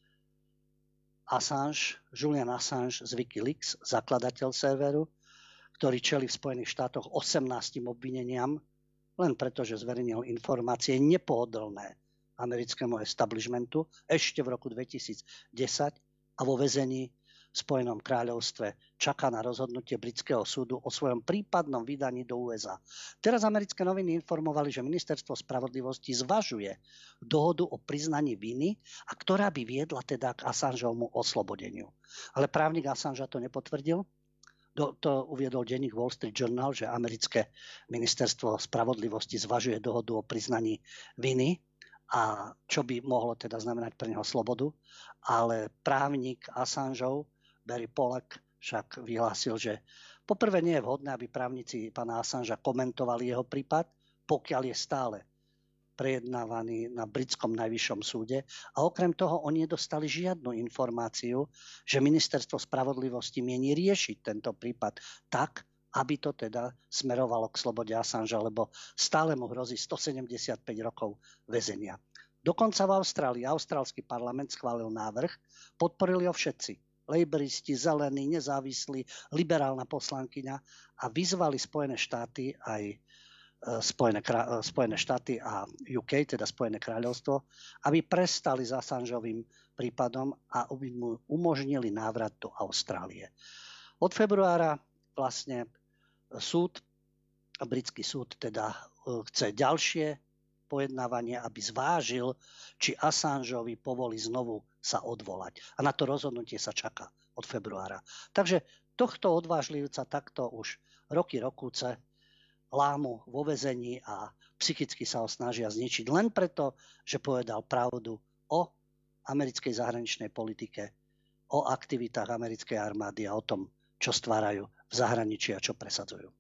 Julian Assange z Wikileaks, zakladateľ serveru, ktorý čelí v Spojených štátoch 18 obvineniam, len preto, že zverejnil informácie nepohodlné americkému establishmentu ešte v roku 2010 a vo väzení v Spojenom kráľovstve čaká na rozhodnutie britského súdu o svojom prípadnom vydaní do USA. Teraz americké noviny informovali, že ministerstvo spravodlivosti zvažuje dohodu o priznaní viny, a ktorá by viedla teda k Assangeovmu oslobodeniu. Ale právnik Assange to nepotvrdil. To uviedol denník Wall Street Journal, že americké ministerstvo spravodlivosti zvažuje dohodu o priznaní viny, a čo by mohlo teda znamenať pre neho slobodu. Ale právnik Assangeov, Barry Pollack, však vyhlásil, že poprvé nie je vhodné, aby právnici pána Assangea komentovali jeho prípad, pokiaľ je stále prejednávaný na britskom najvyššom súde. A okrem toho oni nedostali žiadnu informáciu, že ministerstvo spravodlivosti mieni riešiť tento prípad tak, aby to teda smerovalo k slobode Assangea, lebo stále mu hrozí 175 rokov väzenia. Dokonca v Austrálii austrálsky parlament schválil návrh, podporili ho všetci. Laboristi, zelení, nezávislí, liberálna poslankyňa a vyzvali Spojené štáty aj Spojené štáty a UK, teda Spojené kráľovstvo, aby prestali s Assangeovým prípadom a aby mu umožnili návrat do Austrálie. Od februára vlastne britský súd teda chce ďalšie pojednávanie, aby zvážil, či Assangeovi povolí znovu sa odvolať. A na to rozhodnutie sa čaká od februára. Takže tohto odvážlivca takto už roky lámu vo väzení a psychicky sa ho snažia zničiť len preto, že povedal pravdu o americkej zahraničnej politike, o aktivitách americkej armády a o tom, čo stvárajú v zahraničí a čo presadzujú.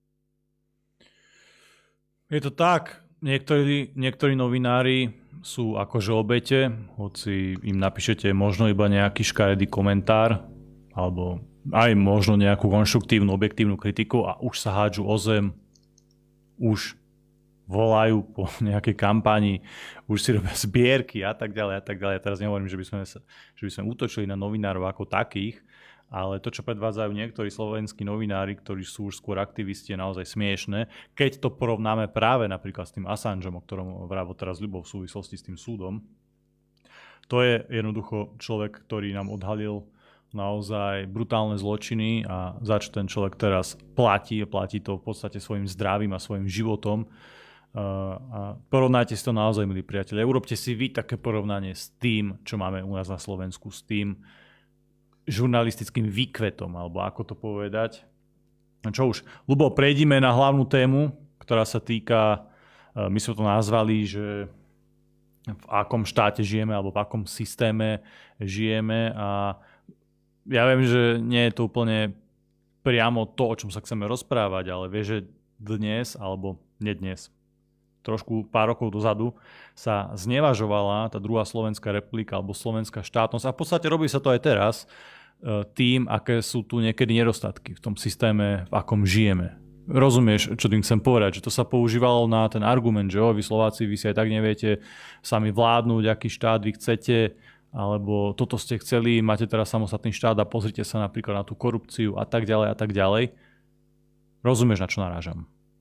Je to tak. Niektorí novinári sú akože obete, hoci im napíšete možno iba nejaký škaredý komentár alebo aj možno nejakú konštruktívnu, objektívnu kritiku a už sa hádžu o zem, už volajú po nejakej kampani, už si robia zbierky a tak ďalej a tak ďalej. Teraz nehovorím, že by sme útočili na novinárov ako takých, ale to, čo predvádzajú niektorí slovenskí novinári, ktorí sú už skôr aktivisti, je naozaj smiešné. Keď to porovnáme práve napríklad s tým Assangeom, o ktorom vravo teraz Ľubo v súvislosti s tým súdom, to je jednoducho človek, ktorý nám odhalil naozaj brutálne zločiny a za čo ten človek teraz platí to v podstate svojim zdravím a svojim životom. A porovnajte si to naozaj, milí priatelia. Urobte si vy také porovnanie s tým, čo máme u nás na Slovensku, s tým žurnalistickým výkvetom, alebo ako to povedať. Čo už, Ľubo, prejdime na hlavnú tému, ktorá sa týka, my sme to nazvali, že v akom štáte žijeme, alebo v akom systéme žijeme, a ja viem, že nie je to úplne priamo to, o čom sa chceme rozprávať, ale vieš, že dnes, alebo nie dnes, trošku pár rokov dozadu sa znevažovala tá druhá Slovenská republika alebo slovenská štátnosť, a v podstate robí sa to aj teraz, tým, aké sú tu niekedy nedostatky v tom systéme, v akom žijeme. Rozumieš, čo tým chcem povedať? Že to sa používalo na ten argument, že vy Slováci, vy si aj tak neviete sami vládnuť, aký štát vy chcete, alebo toto ste chceli, máte teraz samostatný štát a pozrite sa napríklad na tú korupciu a tak ďalej a tak ďalej. Rozumieš, na čo narážam?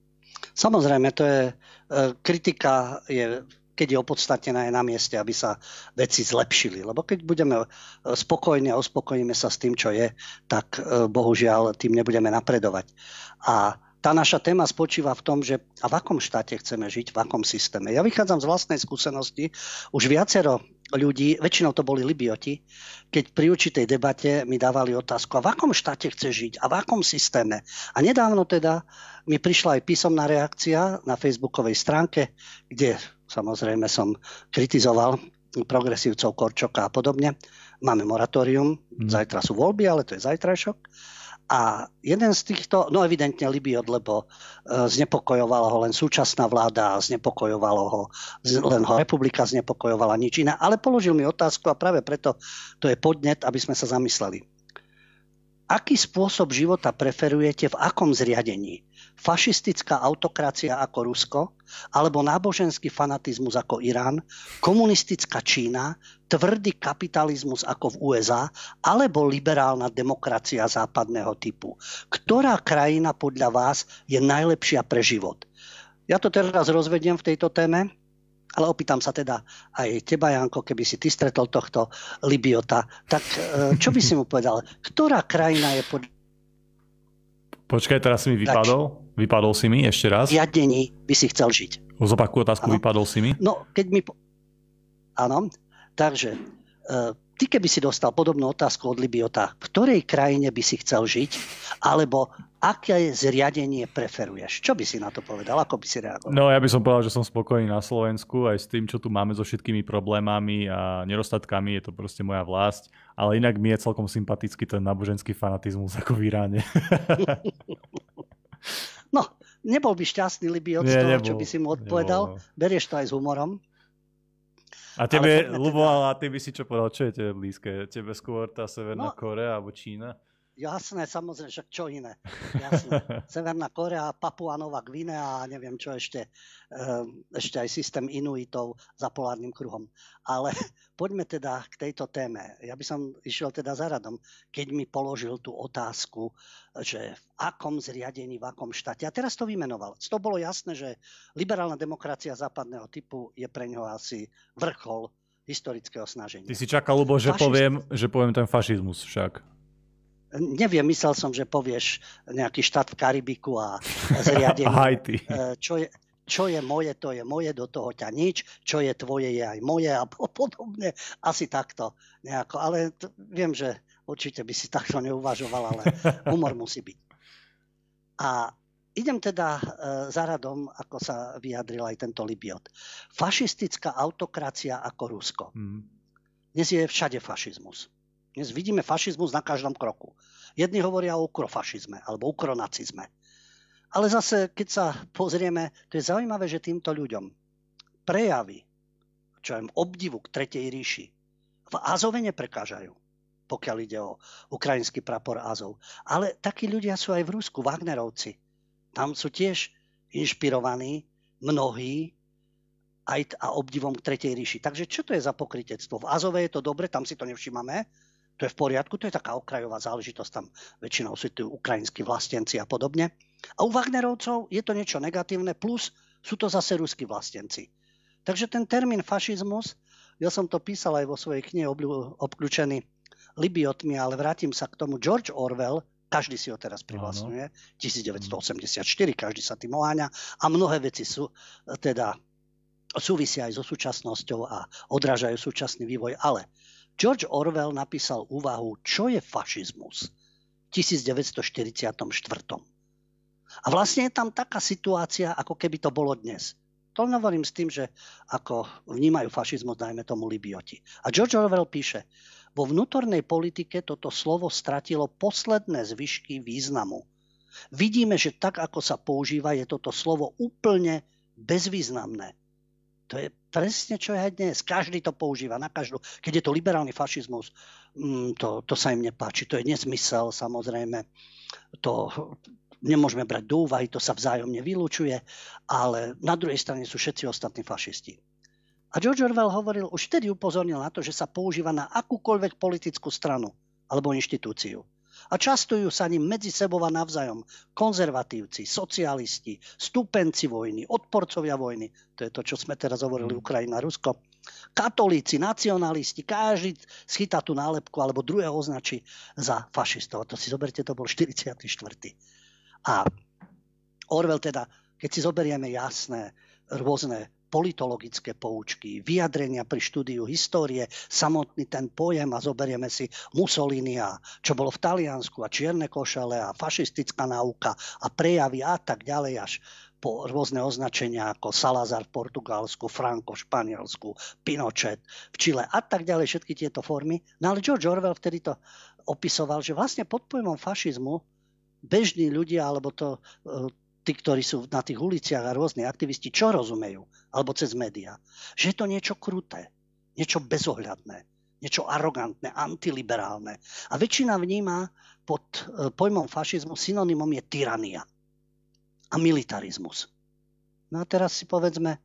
Samozrejme, to je kritika, keď je opodstatnená, je na mieste, aby sa veci zlepšili. Lebo keď budeme spokojní a uspokojíme sa s tým, čo je, tak bohužiaľ tým nebudeme napredovať. A tá naša téma spočíva v tom, že a v akom štáte chceme žiť, v akom systéme. Ja vychádzam z vlastnej skúsenosti. Už viacero ľudí, väčšinou to boli Libioti, keď pri určitej debate mi dávali otázku, a v akom štáte chce žiť a v akom systéme. A nedávno teda mi prišla aj písomná reakcia na facebookovej stránke, kde samozrejme som kritizoval progresívcov Korčoka a podobne. Máme moratórium, zajtra sú voľby, ale to je zajtrajšok. A jeden z týchto, no evidentne Libiot, lebo znepokojovala ho len súčasná vláda, len ho republika znepokojovala, nič iné. Ale položil mi otázku a práve preto to je podnet, aby sme sa zamysleli. Aký spôsob života preferujete v akom zriadení? Fašistická autokracia ako Rusko, alebo náboženský fanatizmus ako Irán, komunistická Čína, tvrdý kapitalizmus ako v USA, alebo liberálna demokracia západného typu? Ktorá krajina podľa vás je najlepšia pre život? Ja to teraz rozvediem v tejto téme, ale opýtam sa teda aj teba, Janko, keby si ty stretol tohto Libiota, tak čo by si mu povedal? Ktorá krajina je podľa... Počkaj, teraz si mi vypadol. Vypadol si mi ešte raz. V riadení by si chcel žiť. Zopakuj otázku, ano. Vypadol si mi. No, keď mi... Áno, takže ty keby si dostal podobnú otázku od Libiota, v ktorej krajine by si chcel žiť, alebo aké zriadenie preferuješ? Čo by si na to povedal? Ako by si reagoval? No, ja by som povedal, že som spokojný na Slovensku aj s tým, čo tu máme so všetkými problémami a nedostatkami. Je to proste moja vlast. Ale inak mi je celkom sympatický ten náboženský fanatizmus ako v Iráne. No, nebol by šťastný Libiot z toho, čo by si mu odpovedal. Nebol. Berieš to aj s humorom. A tebe, Ľubo, a ty by si čo povedal? Čo je tebe blízke? Tebe skôr tá Severná Kórea alebo Čína? Jasné, samozrejme, však čo iné. Jasné. Severná Kórea, Papua Nová Gvinea a neviem čo ešte. Ešte aj systém Inuitov za polárnym kruhom. Ale poďme teda k tejto téme. Ja by som išiel teda za radom, keď mi položil tú otázku, že v akom zriadení, v akom štáte. A teraz to vymenoval. To bolo jasné, že liberálna demokracia západného typu je pre ňoho asi vrchol historického snaženia. Ty si čakal, Ľubo, že poviem ten fašizmus však. Neviem, myslel som, že povieš nejaký štát v Karibiku a zriadenie. Haiti. Čo je moje, to je moje, do toho ťa nič. Čo je tvoje, je aj moje a podobne. Asi takto nejako. Ale viem, že určite by si takto neuvažoval, ale humor musí byť. A idem teda za radom, ako sa vyjadril aj tento Libiot. Fašistická autokracia ako Rusko. Dnes je všade fašizmus. Dnes vidíme fašizmus na každom kroku. Jedni hovoria o ukrofašizme alebo ukronacizme. Ale zase, keď sa pozrieme, to je zaujímavé, že týmto ľuďom prejavy, čo je obdivu k Tretej ríši, v Azove neprekážajú, pokiaľ ide o ukrajinský prapor Azov. Ale takí ľudia sú aj v Rusku, Wagnerovci. Tam sú tiež inšpirovaní mnohí aj a obdivom k Tretej ríši. Takže čo to je za pokrytectvo? V Azove je to dobre, tam si to nevšímame. To je v poriadku, to je taká okrajová záležitosť, tam väčšinou sú tu ukrajinskí vlastenci a podobne. A u Wagnerovcov je to niečo negatívne, plus sú to zase ruskí vlastenci. Takže ten termín fašizmus, ja som to písal aj vo svojej knihe Obklúčený Libiotmi, ale vrátim sa k tomu. George Orwell, každý si ho teraz privlastňuje, 1984, každý sa tým oháňa a mnohé veci sú teda súvisia aj so súčasnosťou a odrážajú súčasný vývoj, ale George Orwell napísal úvahu, čo je fašizmus v 1944. A vlastne je tam taká situácia, ako keby to bolo dnes. To hovorím s tým, že ako vnímajú fašizmus, dajme tomu Libioti. A George Orwell píše, vo vnútornej politike toto slovo stratilo posledné zvyšky významu. Vidíme, že tak, ako sa používa, je toto slovo úplne bezvýznamné. To je presne, čo je aj dnes. Každý to používa, na každú. Keď je to liberálny fašizmus, to sa im nepáči. To je nezmysel, samozrejme. To nemôžeme brať do úvahy, to sa vzájomne vylúčuje, ale na druhej strane sú všetci ostatní fašisti. A George Orwell hovoril, už vtedy upozornil na to, že sa používa na akúkoľvek politickú stranu alebo inštitúciu. A častujú sa ním medzi sebou a navzájom konzervatívci, socialisti, stúpenci vojny, odporcovia vojny. To je to, čo sme teraz hovorili, Ukrajina, Rusko. Katolíci, nacionalisti, každý schytá tú nálepku alebo druhého označí za fašistov. A to si zoberte, to bol 44. A Orwell teda, keď si zoberieme jasné, rôzne politologické poučky, vyjadrenia pri štúdiu histórie, samotný ten pojem a zoberieme si Mussolinia, čo bolo v Taliansku a čierne košele a fašistická náuka a prejavy a tak ďalej až po rôzne označenia ako Salazar v Portugalsku, Franco v Španielsku, Pinochet v Čile a tak ďalej, všetky tieto formy. No ale George Orwell vtedy to opisoval, že vlastne pod pojmom fašizmu bežní ľudia alebo tí, ktorí sú na tých uliciach a rôzni aktivisti, čo rozumejú, alebo cez médiá, že je to niečo kruté, niečo bezohľadné, niečo arogantné, antiliberálne. A väčšina vníma pod pojmom fašizmu synonymom je tyrania a militarizmus. No a teraz si povedzme,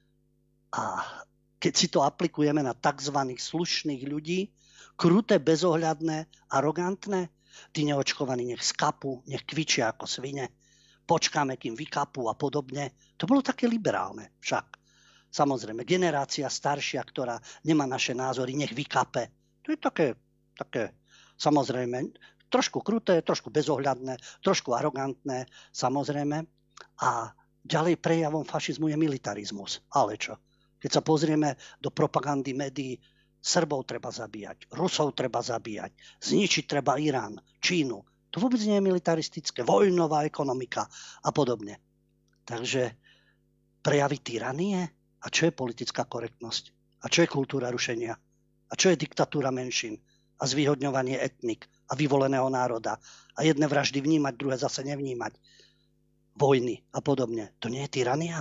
a keď si to aplikujeme na tzv. Slušných ľudí, kruté, bezohľadné, arogantné, tí neočkovaní nech skapú, nech kvičia ako svine, počkáme, kým vykapú a podobne. To bolo také liberálne však. Samozrejme, generácia staršia, ktorá nemá naše názory, nech vykape. To je také samozrejme, trošku kruté, trošku bezohľadné, trošku arogantné, samozrejme. A ďalej prejavom fašizmu je militarizmus. Ale čo? Keď sa pozrieme do propagandy médií, Srbov treba zabíjať, Rusov treba zabíjať, zničiť treba Irán, Čínu. To vôbec nie je militaristické, vojnová ekonomika a podobne. Takže prejavy tyranie? A čo je politická korektnosť? A čo je kultúra rušenia? A čo je diktatúra menšín? A zvýhodňovanie etnik a vyvoleného národa? A jedné vraždy vnímať, druhé zase nevnímať. Vojny a podobne. To nie je tyrania?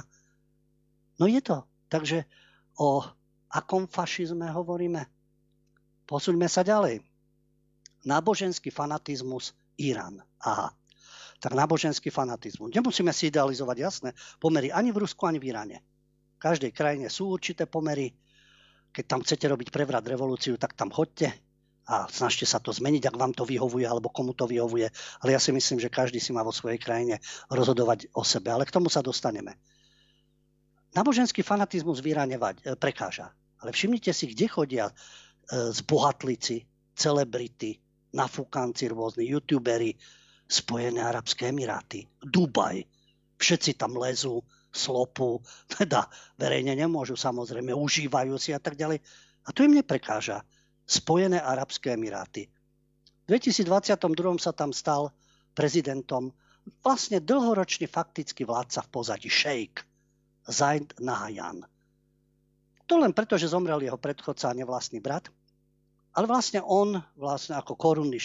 No je to. Takže o akom fašizme hovoríme? Posúďme sa ďalej. Náboženský fanatizmus Irán. Aha. Tak náboženský fanatizmus. Nemusíme si idealizovať, jasné, pomery ani v Rusku, ani v Iráne. V každej krajine sú určité pomery. Keď tam chcete robiť prevrat, revolúciu, tak tam choďte a snažte sa to zmeniť, ak vám to vyhovuje, alebo komu to vyhovuje. Ale ja si myslím, že každý si má vo svojej krajine rozhodovať o sebe. Ale k tomu sa dostaneme. Náboženský fanatizmus v Iráne prekáža. Ale všimnite si, kde chodia zbohatlíci, celebrity, nafúkanci, rôzni youtuberi, Spojené arabské emiráty, Dubaj. Všetci tam lezú, slopu, teda verejne nemôžu, samozrejme, užívajú si a tak ďalej. A to im neprekáža. Spojené arabské emiráty. V 2022 sa tam stal prezidentom vlastne dlhoročný faktický vládca v pozadí šejk Zaid Nahyan. To len preto, že zomrel jeho predchodca a nevlastný brat. Ale vlastne on, ako korunný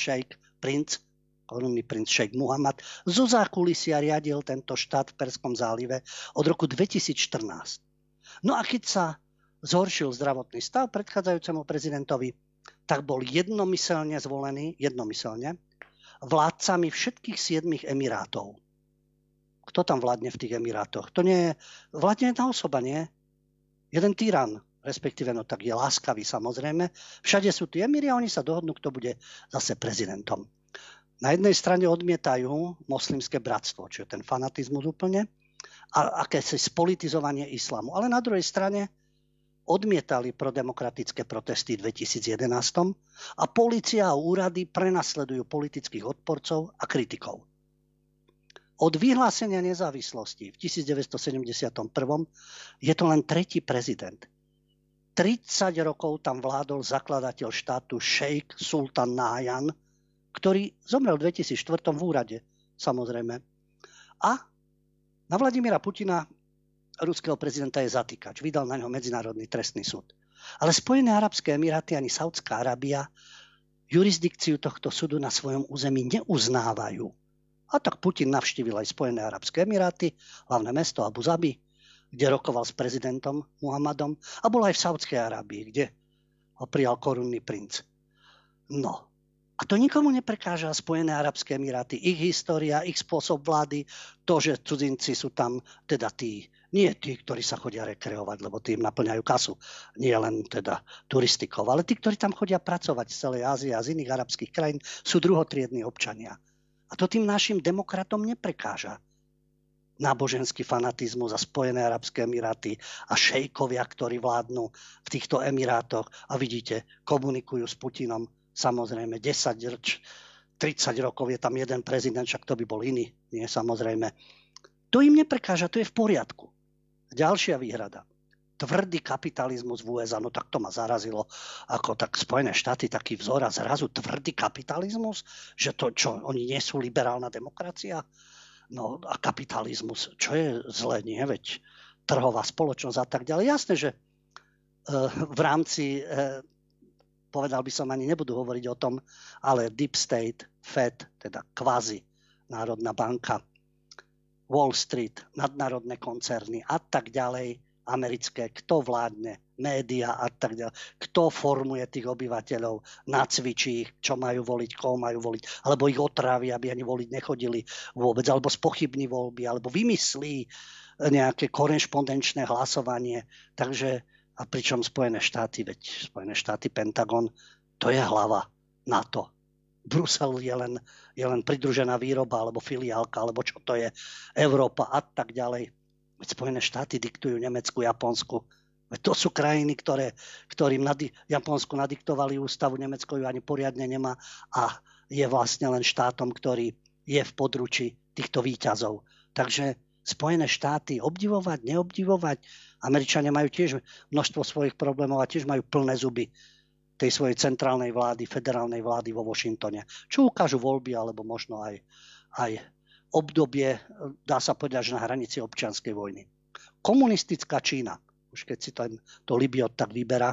korunný princ šejk Muhammad, zo zákulisia riadil tento štát v Perskom zálive od roku 2014. No a keď sa zhoršil zdravotný stav predchádzajúcemu prezidentovi, tak bol jednomyselne zvolený, vládcami všetkých 7 emirátov. Kto tam vládne v tých emirátoch? To nie je, vládne jedna osoba, nie? Jeden tyran. Respektíve, no tak je láskavý samozrejme. Všade sú tí emíri a oni sa dohodnú, kto bude zase prezidentom. Na jednej strane odmietajú moslimské bratstvo, čiže ten fanatizmus úplne, a akési spolitizovanie islamu. Ale na druhej strane odmietali prodemokratické protesty v 2011 a polícia a úrady prenasledujú politických odporcov a kritikov. Od vyhlásenia nezávislosti v 1971 je to len 3. prezident. 30 rokov tam vládol zakladateľ štátu šejk Sultan Nahyan, ktorý zomrel v 2004 v úrade, samozrejme. A na Vladimíra Putina, ruského prezidenta, je zatýkač. Vydal na ňo Medzinárodný trestný súd. Ale Spojené arabské emiráty ani Saudská Arábia jurisdikciu tohto súdu na svojom území neuznávajú. A tak Putin navštívil aj Spojené arabské emiráty, hlavné mesto Abu Zabi, kde rokoval s prezidentom Muhammadom, a bol aj v Saudskej Arábii, kde ho prijal korunný princ. No, A to nikomu neprekáža Spojené arabské emiráty, ich história, ich spôsob vlády, to, že cudzinci sú tam, teda nie tí, ktorí sa chodia rekreovať, lebo tí im naplňajú kasu, nie len teda turistikov, ale tí, ktorí tam chodia pracovať z celej Ázie a z iných arabských krajín, sú druhotriedni občania. A to tým našim demokratom neprekáža. Náboženský fanatizmus a Spojené arabské emiráty a šejkovia, ktorí vládnu v týchto emirátoch a vidíte, komunikujú s Putinom. Samozrejme, 30 rokov je tam jeden prezident, však to by bol iný, nie samozrejme. To im neprekáža, to je v poriadku. Ďalšia výhrada. Tvrdý kapitalizmus v USA, no tak to ma zarazilo, ako tak Spojené štáty, taký vzor a zrazu tvrdý kapitalizmus, že to, čo, oni nie sú liberálna demokracia? No a kapitalizmus, čo je zlé, nie? Veď trhová spoločnosť a tak ďalej. Jasné, že v rámci... povedal by som, ani nebudú hovoriť o tom, ale Deep State, Fed, teda kvázi Národná banka, Wall Street, nadnárodné koncerny a tak ďalej, americké, kto vládne, média a tak ďalej, kto formuje tých obyvateľov, nacvičí ich, čo majú voliť, koho majú voliť, alebo ich otrávi, aby ani voliť nechodili vôbec, alebo spochybní voľby, alebo vymyslí nejaké korešpondenčné hlasovanie. Takže a pričom Spojené štáty, Pentagon, to je hlava NATO. Brusel je len pridružená výroba, alebo filiálka, alebo čo to je, Európa a tak ďalej. Veď Spojené štáty diktujú Nemecku, Japonsku. Veď to sú krajiny, ktorým Japonsku nadiktovali ústavu, Nemecko ju ani poriadne nemá a je vlastne len štátom, ktorý je v područí týchto víťazov. Takže Spojené štáty obdivovať, neobdivovať. Američania majú tiež množstvo svojich problémov a tiež majú plné zuby tej svojej centrálnej vlády, federálnej vlády vo Washingtone. Čo ukážu voľby, alebo možno aj obdobie, dá sa povedať, že na hranici občianskej vojny. Komunistická Čína, už keď si to Libiot tak vyberá,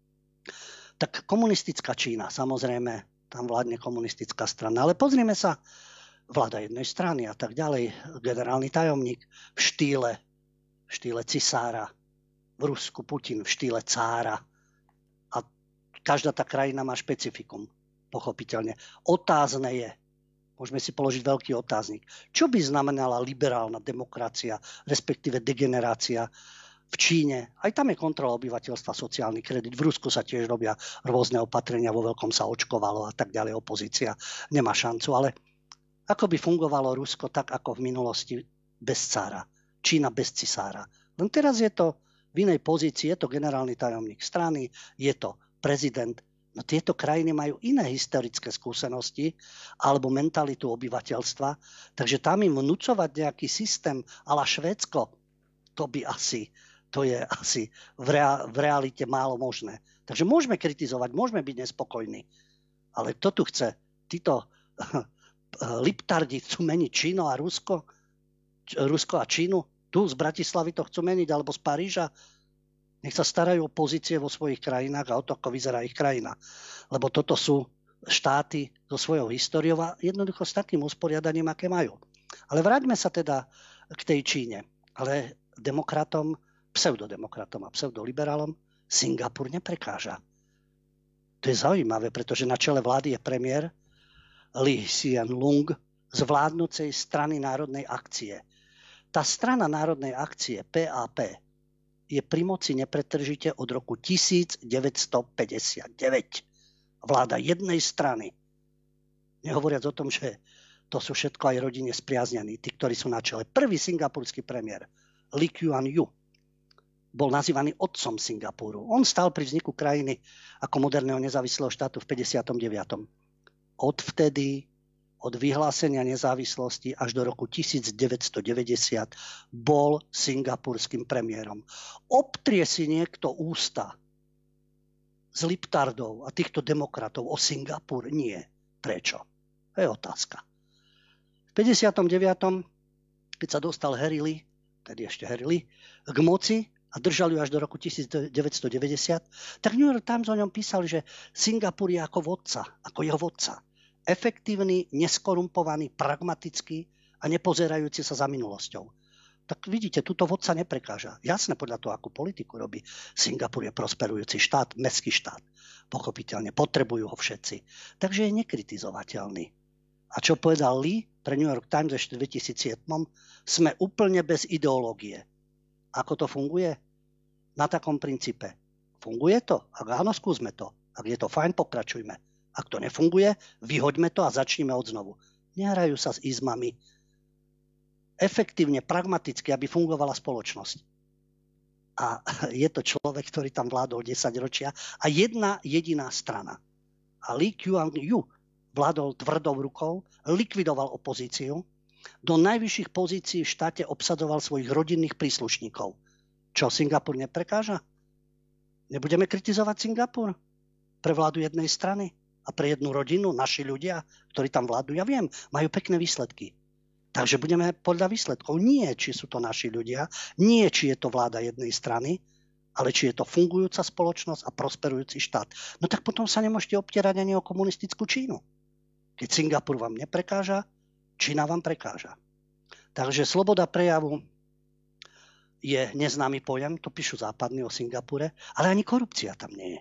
tak komunistická Čína, samozrejme, tam vládne komunistická strana. Ale pozrieme sa, vláda jednej strany a tak ďalej, generálny tajomník v štýle cisára, v Rusku Putin v štýle cára. A každá tá krajina má špecifikum, pochopiteľne. Otázne je, môžeme si položiť veľký otáznik, čo by znamenala liberálna demokracia, respektíve degenerácia v Číne. Aj tam je kontrola obyvateľstva, sociálny kredit. V Rusku sa tiež robia rôzne opatrenia, vo veľkom sa očkovalo a tak ďalej. Opozícia nemá šancu, ale ako by fungovalo Rusko tak, ako v minulosti bez cára. Čína bez cisára. Len teraz je to v inej pozícii, je to generálny tajomník strany, je to prezident. No tieto krajiny majú iné historické skúsenosti alebo mentalitu obyvateľstva, takže tam im vnúcovať nejaký systém a la Švédsko, to je asi v realite málo možné. Takže môžeme kritizovať, môžeme byť nespokojní, ale kto tu chce? Títo liptardi chcú meniť Čínu a Rusko a Čínu. Tu z Bratislavy to chcú meniť, alebo z Paríža. Nech sa starajú o pozície vo svojich krajinách a o to, ako vyzerá ich krajina. Lebo toto sú štáty so svojou históriou a jednoducho s takým usporiadaním, aké majú. Ale vráťme sa teda k tej Číne. Ale demokratom, pseudodemokratom a pseudoliberálom Singapur neprekáža. To je zaujímavé, pretože na čele vlády je premiér Lee Hsien Loong z vládnucej strany národnej akcie. Tá strana národnej akcie, PAP, je pri moci nepretržite od roku 1959. Vláda jednej strany. Nehovoriac o tom, že to sú všetko aj rodine spriaznení, tí, ktorí sú na čele. Prvý singapurský premiér, Lee Kuan Yew, bol nazývaný otcom Singapuru. On stál pri vzniku krajiny ako moderného nezávislého štátu v 59. Odvtedy, od vyhlásenia nezávislosti až do roku 1990 bol singapurským premiérom. Obtrie si niekto ústa z liptardov a týchto demokratov o Singapur? Nie. Prečo? To je otázka. V 59. keď sa dostal Harry Lee, tedy ešte Harry Lee, k moci a držal ju až do roku 1990, tak New York Times o ňom písali, že Singapur je ako jeho vodca. Efektívny, neskorumpovaný, pragmatický a nepozerajúci sa za minulosťou. Tak vidíte, túto vodca neprekáža. Jasné, podľa toho, akú politiku robí. Singapur je prosperujúci štát, mestský štát. Pochopiteľne, potrebujú ho všetci. Takže je nekritizovateľný. A čo povedal Lee pre New York Times ešte v 2007, sme úplne bez ideológie. Ako to funguje? Na takom princípe. Funguje to? Ak áno, skúsme to. Ak je to fajn, pokračujme. Ak to nefunguje, vyhoďme to a začníme odznovu. Nehrajú sa s izmami. Efektívne, pragmaticky, aby fungovala spoločnosť. A je to človek, ktorý tam vládol 10 ročia a jedna jediná strana. A Lee Kuan-yew vládol tvrdou rukou, likvidoval opozíciu, do najvyšších pozícií v štáte obsadzoval svojich rodinných príslušníkov. Čo, Singapur neprekáža? Nebudeme kritizovať Singapur pre vládu jednej strany a pre jednu rodinu, naši ľudia, ktorí tam vládu, ja viem, majú pekné výsledky. Takže budeme podľa výsledkov. Nie, či sú to naši ľudia, nie, či je to vláda jednej strany, ale či je to fungujúca spoločnosť a prosperujúci štát. No tak potom sa nemôžete obtierať ani o komunistickú Čínu. Keď Singapur vám neprekáža, Čína vám prekáža. Takže sloboda prejavu je neznámy pojem, to píšu západní o Singapure, ale ani korupcia tam nie je.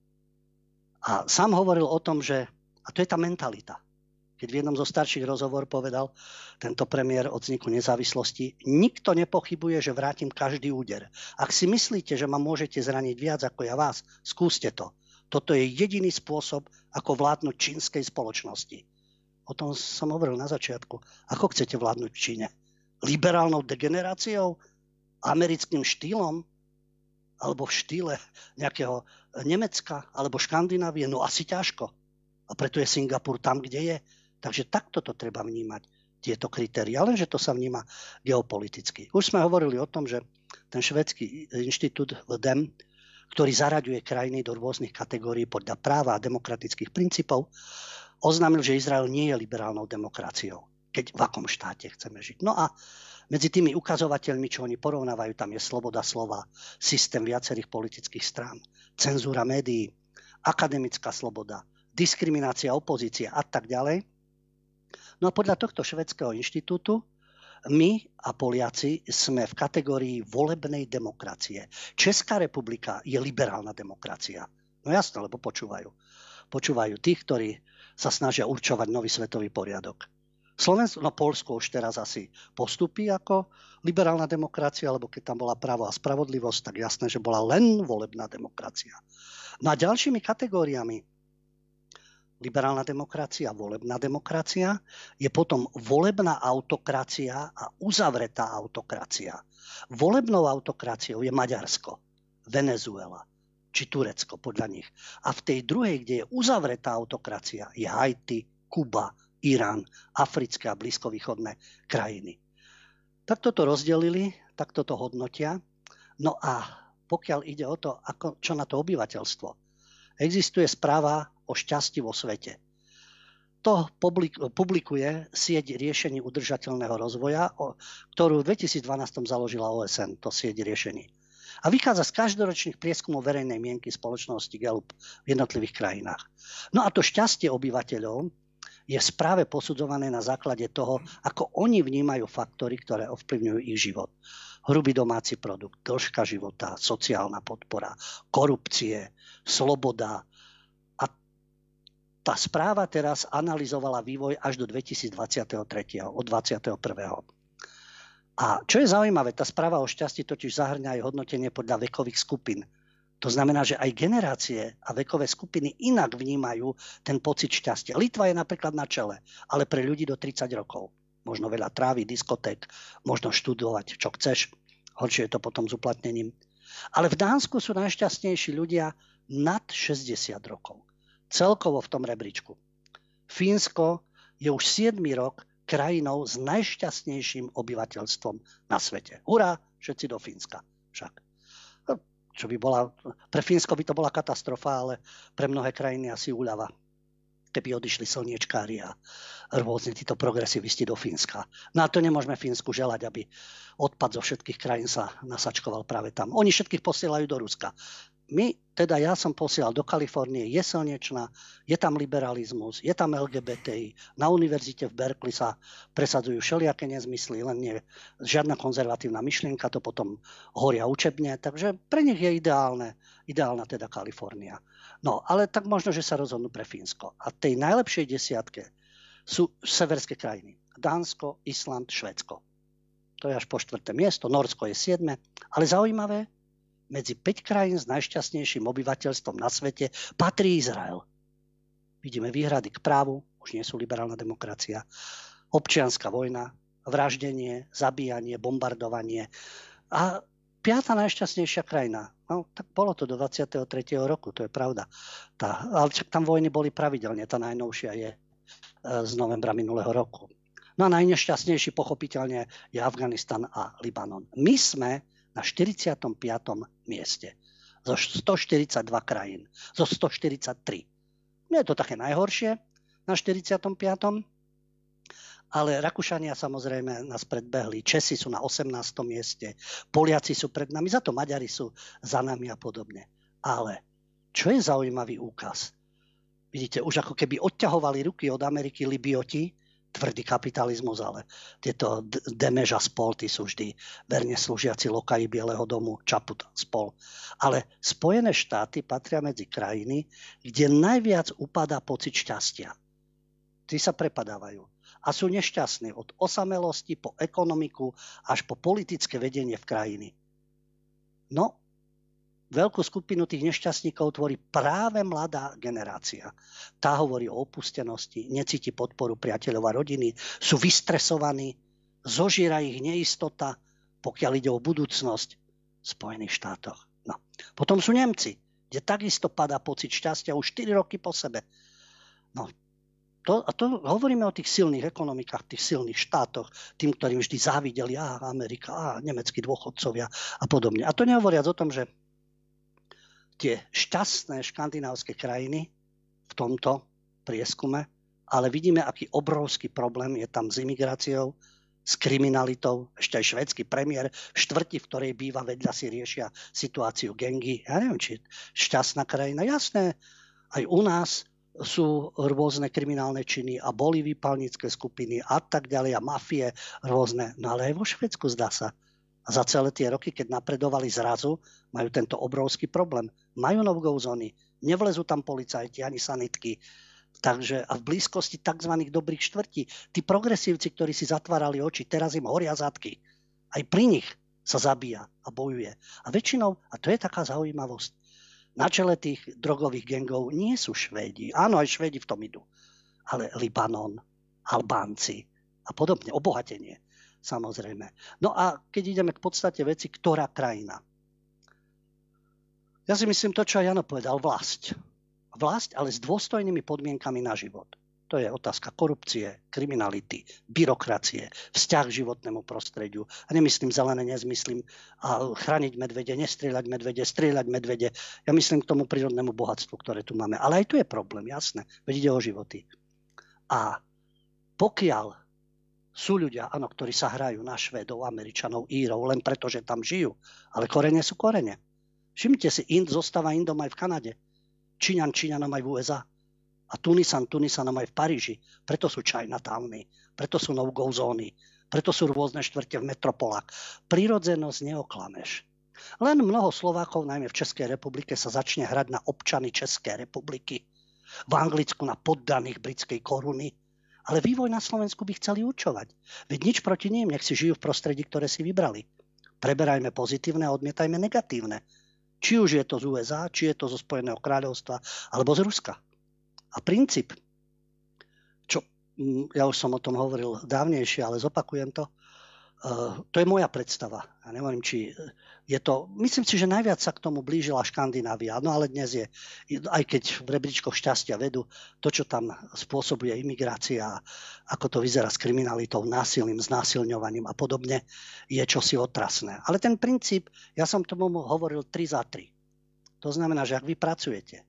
A sám hovoril o tom, že, a to je tá mentalita, keď v jednom zo starších rozhovor povedal tento premiér od vzniku nezávislosti, nikto nepochybuje, že vrátim každý úder. Ak si myslíte, že ma môžete zraniť viac ako ja vás, skúste to. Toto je jediný spôsob, ako vládnuť čínskej spoločnosti. O tom som hovoril na začiatku. Ako chcete vládnuť v Číne? Liberálnou degeneráciou? Americkým štýlom? Alebo v štýle nejakého Nemecka? Alebo Škandinávie? No asi ťažko. A preto je Singapur tam, kde je. Takže takto to treba vnímať, tieto kritériá, lenže to sa vníma geopoliticky. Už sme hovorili o tom, že ten švédsky inštitút DEM, ktorý zaraďuje krajiny do rôznych kategórií podľa práva a demokratických princípov, oznámil, že Izrael nie je liberálnou demokraciou, keď v akom štáte chceme žiť. No a medzi tými ukazovateľmi, čo oni porovnávajú, tam je sloboda slova, systém viacerých politických strán, cenzúra médií, akademická sloboda, diskriminácia opozície a tak ďalej. No a podľa tohto švédskeho inštitútu my a Poliaci sme v kategórii volebnej demokracie. Česká republika je liberálna demokracia. No jasno, lebo počúvajú. Počúvajú tých, ktorí sa snažia určovať nový svetový poriadok. Slovensko, no Poľsko už teraz asi postupí ako liberálna demokracia, lebo keď tam bola právo a spravodlivosť, tak jasné, že bola len volebná demokracia. No a ďalšími kategóriami liberálna demokracia, volebná demokracia, je potom volebná autokracia a uzavretá autokracia. Volebnou autokraciou je Maďarsko, Venezuela či Turecko podľa nich. A v tej druhej, kde je uzavretá autokracia, je Haiti, Kuba, Irán, africké a blízkovýchodné krajiny. Takto to rozdelili, takto to hodnotia. No a pokiaľ ide o to, čo na to obyvateľstvo, existuje správa o šťastí vo svete. To publikuje sieť riešení udržateľného rozvoja, ktorú v 2012 založila OSN, to sieť riešení. A vychádza z každoročných prieskumov verejnej mienky spoločnosti Gallup v jednotlivých krajinách. No a to šťastie obyvateľov je v správe posudzované na základe toho, ako oni vnímajú faktory, ktoré ovplyvňujú ich život. Hrubý domáci produkt, dĺžka života, sociálna podpora, korupcie, sloboda. Tá správa teraz analyzovala vývoj až do 2023. od 21. A čo je zaujímavé, tá správa o šťastí totiž zahŕňa aj hodnotenie podľa vekových skupín. To znamená, že aj generácie a vekové skupiny inak vnímajú ten pocit šťastia. Litva je napríklad na čele, ale pre ľudí do 30 rokov. Možno veľa trávy, diskoték, možno študovať, čo chceš. Horšie je to potom s uplatnením. Ale v Dánsku sú najšťastnejší ľudia nad 60 rokov. Celkovo v tom rebríčku. Fínsko je už 7. rok krajinou s najšťastnejším obyvateľstvom na svete. Hurá, všetci do Fínska. Však. Čo by bola, pre Fínsko by to bola katastrofa, ale pre mnohé krajiny asi úľava. Keby odišli slniečkári a rôzne títo progresivisti do Fínska. No a to nemôžeme Fínsku želať, aby odpad zo všetkých krajín sa nasačkoval práve tam. Oni všetkých posielajú do Ruska. ja som posielal do Kalifornie, je slnečná, je tam liberalizmus, je tam LGBTI. Na univerzite v Berkeley sa presadzujú všelijaké nezmysly, len nie žiadna konzervatívna myšlienka, to potom horia učebne, takže pre nich je ideálna teda Kalifornia. No, ale tak možno, že sa rozhodnú pre Fínsko. A tej najlepšej desiatke sú severské krajiny. Dánsko, Island, Švédsko. To je až po 4. miesto, Norsko je 7. Ale zaujímavé, medzi 5 krajín s najšťastnejším obyvateľstvom na svete patrí Izrael. Vidíme výhrady k právu, už nie sú liberálna demokracia, občianska vojna, vraždenie, zabíjanie, bombardovanie. A 5. najšťastnejšia krajina. No, tak bolo to do 23. roku, to je pravda. Ale tam vojny boli pravidelne, tá najnovšia je z novembra minulého roku. No a najnešťastnejší pochopiteľne je Afganistan a Libanon. My sme na 45. mieste zo 142 krajín, zo 143. Nie je to také najhoršie na 45. Ale Rakúšania samozrejme nás predbehli, Česi sú na 18. mieste, Poliaci sú pred nami, za to Maďari sú za nami a podobne. Ale čo je zaujímavý úkaz? Vidíte, už ako keby odťahovali ruky od Ameriky Libioti, tvrdý kapitalizmus, ale tieto Demež a spol, tí sú vždy verne slúžiaci lokaji Bieleho domu, Čaput a spol. Ale Spojené štáty patria medzi krajiny, kde najviac upadá pocit šťastia. Tí sa prepadávajú a sú nešťastní od osamelosti po ekonomiku až po politické vedenie v krajiny. No, veľkú skupinu tých nešťastníkov tvorí práve mladá generácia. Tá hovorí o opustenosti, necíti podporu priateľov a rodiny, sú vystresovaní, zožiera ich neistota, pokiaľ ide o budúcnosť v Spojených štátoch. No. Potom sú Nemci, kde takisto padá pocit šťastia už 4 roky po sebe. No, to hovoríme o tých silných ekonomikách, tých silných štátoch, tým, ktorým vždy závideli Amerika, nemeckí dôchodcovia a podobne. A to nehovoriac o tom, že tie šťastné škandinávske krajiny v tomto prieskume, ale vidíme, aký obrovský problém je tam s imigráciou, s kriminalitou. Ešte aj švédsky premiér v štvrti, v ktorej býva vedľa, si riešia situáciu gangy. Ja neviem, či šťastná krajina. Jasné, aj u nás sú rôzne kriminálne činy a boli výpalnícke skupiny a tak ďalej a mafie rôzne. No ale aj vo Švédsku zdá sa. A za celé tie roky, keď napredovali zrazu, majú tento obrovský problém. Majú no-go zóny, nevlezú tam policajti ani sanitky. Takže a v blízkosti tzv. Dobrých štvrtí, tí progresívci, ktorí si zatvárali oči, teraz im horia zadky. Aj pri nich sa zabíja a bojuje. A väčšinou, a to je taká zaujímavosť, na čele tých drogových gangov nie sú Švédi. Áno, aj Švédi v tom idú. Ale Libanon, Albánci a podobne, obohatenie. Samozrejme. No a keď ideme k podstate veci, ktorá krajina? Ja si myslím to, čo aj Jano povedal, vlast. Vlast, ale s dôstojnými podmienkami na život. To je otázka korupcie, kriminality, byrokracie, vzťah k životnému prostrediu. A nemyslím zelené, nezmyslím a chrániť medvede, nestrieľať medvede, strieľať medvede. Ja myslím k tomu prírodnému bohatstvu, ktoré tu máme. Ale aj tu je problém, jasné. Veď ide o životy. A pokiaľ sú ľudia, áno, ktorí sa hrajú na Švédov, Američanov, Írov, len preto, že tam žijú. Ale korene sú korene. Všimnite si, Ind zostáva Indom aj v Kanade. Číňanom aj v USA. A Tunisanom aj v Paríži. Preto sú Chinatowny, preto sú no-go zóny, preto sú rôzne štvrte v metropolách. Prirodzenosť neoklameš. Len mnoho Slovákov, najmä v Českej republike, sa začne hrať na občany Českej republiky. V Anglicku na poddaných britskej koruny. Ale vývoj na Slovensku by chceli určovať. Veď nič proti ním, nech si žijú v prostredí, ktoré si vybrali. Preberajme pozitívne a odmietajme negatívne. Či už je to z USA, či je to zo Spojeného kráľovstva, alebo z Ruska. A princíp, čo ja už som o tom hovoril dávnejšie, ale zopakujem to, to je moja predstava. Ja neviem, či je to... Myslím si, že najviac sa k tomu blížila Škandinávia. No ale dnes je, aj keď v rebríčkoch šťastia vedú, to, čo tam spôsobuje imigrácia, ako to vyzerá s kriminalitou, násilím, znásilňovaním a podobne, je čosi otrasné. Ale ten princíp, ja som tomu hovoril 3 za 3. To znamená, že ak vy pracujete,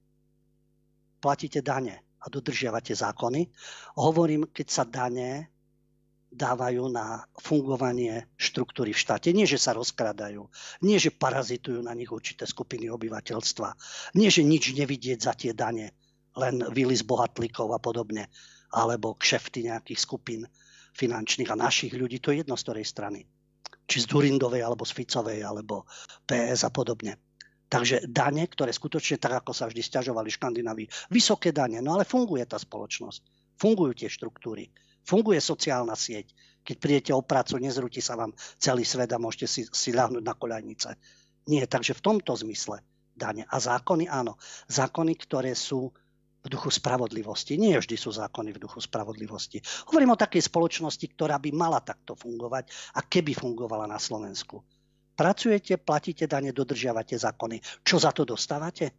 platíte dane a dodržiavate zákony, hovorím, keď sa dane dávajú na fungovanie štruktúry v štáte. Nie, že sa rozkradajú, nie, že parazitujú na nich určité skupiny obyvateľstva, nie, že nič nevidieť za tie dane, len výlis bohatlíkov a podobne, alebo kšefty nejakých skupín finančných a našich ľudí, to je jedno z ktorej strany. Či z Durindovej, alebo z Ficovej, alebo PS a podobne. Takže dane, ktoré skutočne, tak ako sa vždy sťažovali Škandinávii, vysoké dane, no ale funguje tá spoločnosť, fungujú tie štruktúry, funguje sociálna sieť. Keď prídete o prácu, nezrúti sa vám celý svet a môžete si ľahnúť na koľajnice. Nie, takže v tomto zmysle dane. A zákony, áno, zákony, ktoré sú v duchu spravodlivosti. Nie vždy sú zákony v duchu spravodlivosti. Hovorím o takej spoločnosti, ktorá by mala takto fungovať a keby fungovala na Slovensku. Pracujete, platíte dane, dodržiavate zákony. Čo za to dostávate?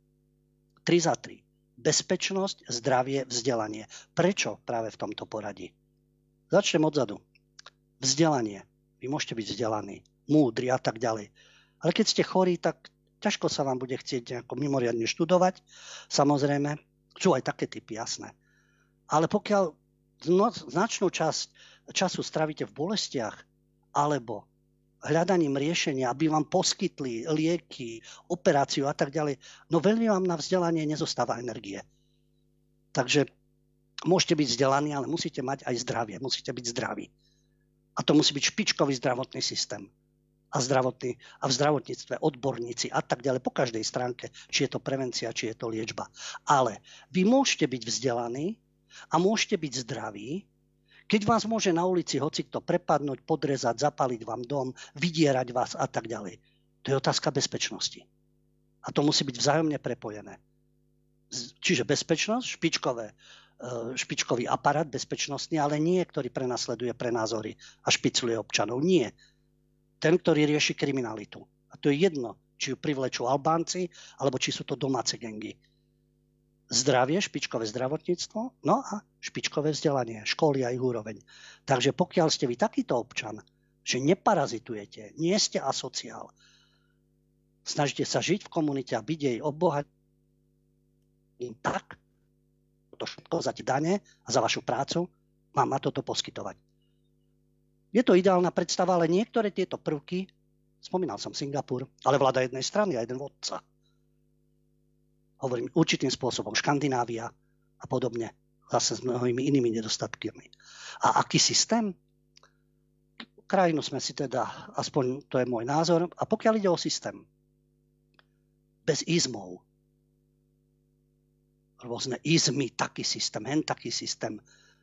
3 za 3. Bezpečnosť, zdravie, vzdelanie. Prečo práve v tomto poradí? Začnem odzadu. Vzdelanie. Vy môžete byť vzdelaní, múdri a tak ďalej. Ale keď ste chorí, tak ťažko sa vám bude chcieť nejako mimoriadne študovať. Samozrejme, sú aj také typy, jasné. Ale pokiaľ značnú časť času strávite v bolestiach alebo hľadaním riešenia, aby vám poskytli lieky, operáciu a tak ďalej, no veľmi vám na vzdelanie nezostáva energie. Takže môžete byť vzdelaní, ale musíte mať aj zdravie, musíte byť zdraví. A to musí byť špičkový zdravotný systém. A v zdravotníctve odborníci a tak ďalej po každej stránke, či je to prevencia, či je to liečba. Ale vy môžete byť vzdelaní a môžete byť zdraví, keď vás môže na ulici hocikto prepadnúť, podrezať, zapaliť vám dom, vydierať vás a tak ďalej. To je otázka bezpečnosti. A to musí byť vzájomne prepojené. Čiže bezpečnosť, špičkový aparát bezpečnostný, ale nie, ktorý prenasleduje prenázory a špicluje občanov. Nie. Ten, ktorý rieši kriminalitu. A to je jedno, či ju privlečú Albánci, alebo či sú to domáce gangy. Zdravie, špičkové zdravotníctvo, no a špičkové vzdelanie, školy a ich úroveň. Takže pokiaľ ste vy takýto občan, že neparazitujete, nie ste asociál, snažíte sa žiť v komunite a byť jej obohatením tak, to všetko za tie dane a za vašu prácu vám má toto poskytovať. Je to ideálna predstava, ale niektoré tieto prvky, spomínal som Singapur, ale vláda jednej strany a jeden vodca. Hovorím určitým spôsobom, Škandinávia a podobne, zase s mnohými inými nedostatkami. A aký systém? Krajinu sme si teda, aspoň to je môj názor, a pokiaľ ide o systém, bez izmov, rôzne izmy, taký systém, hen taký systém,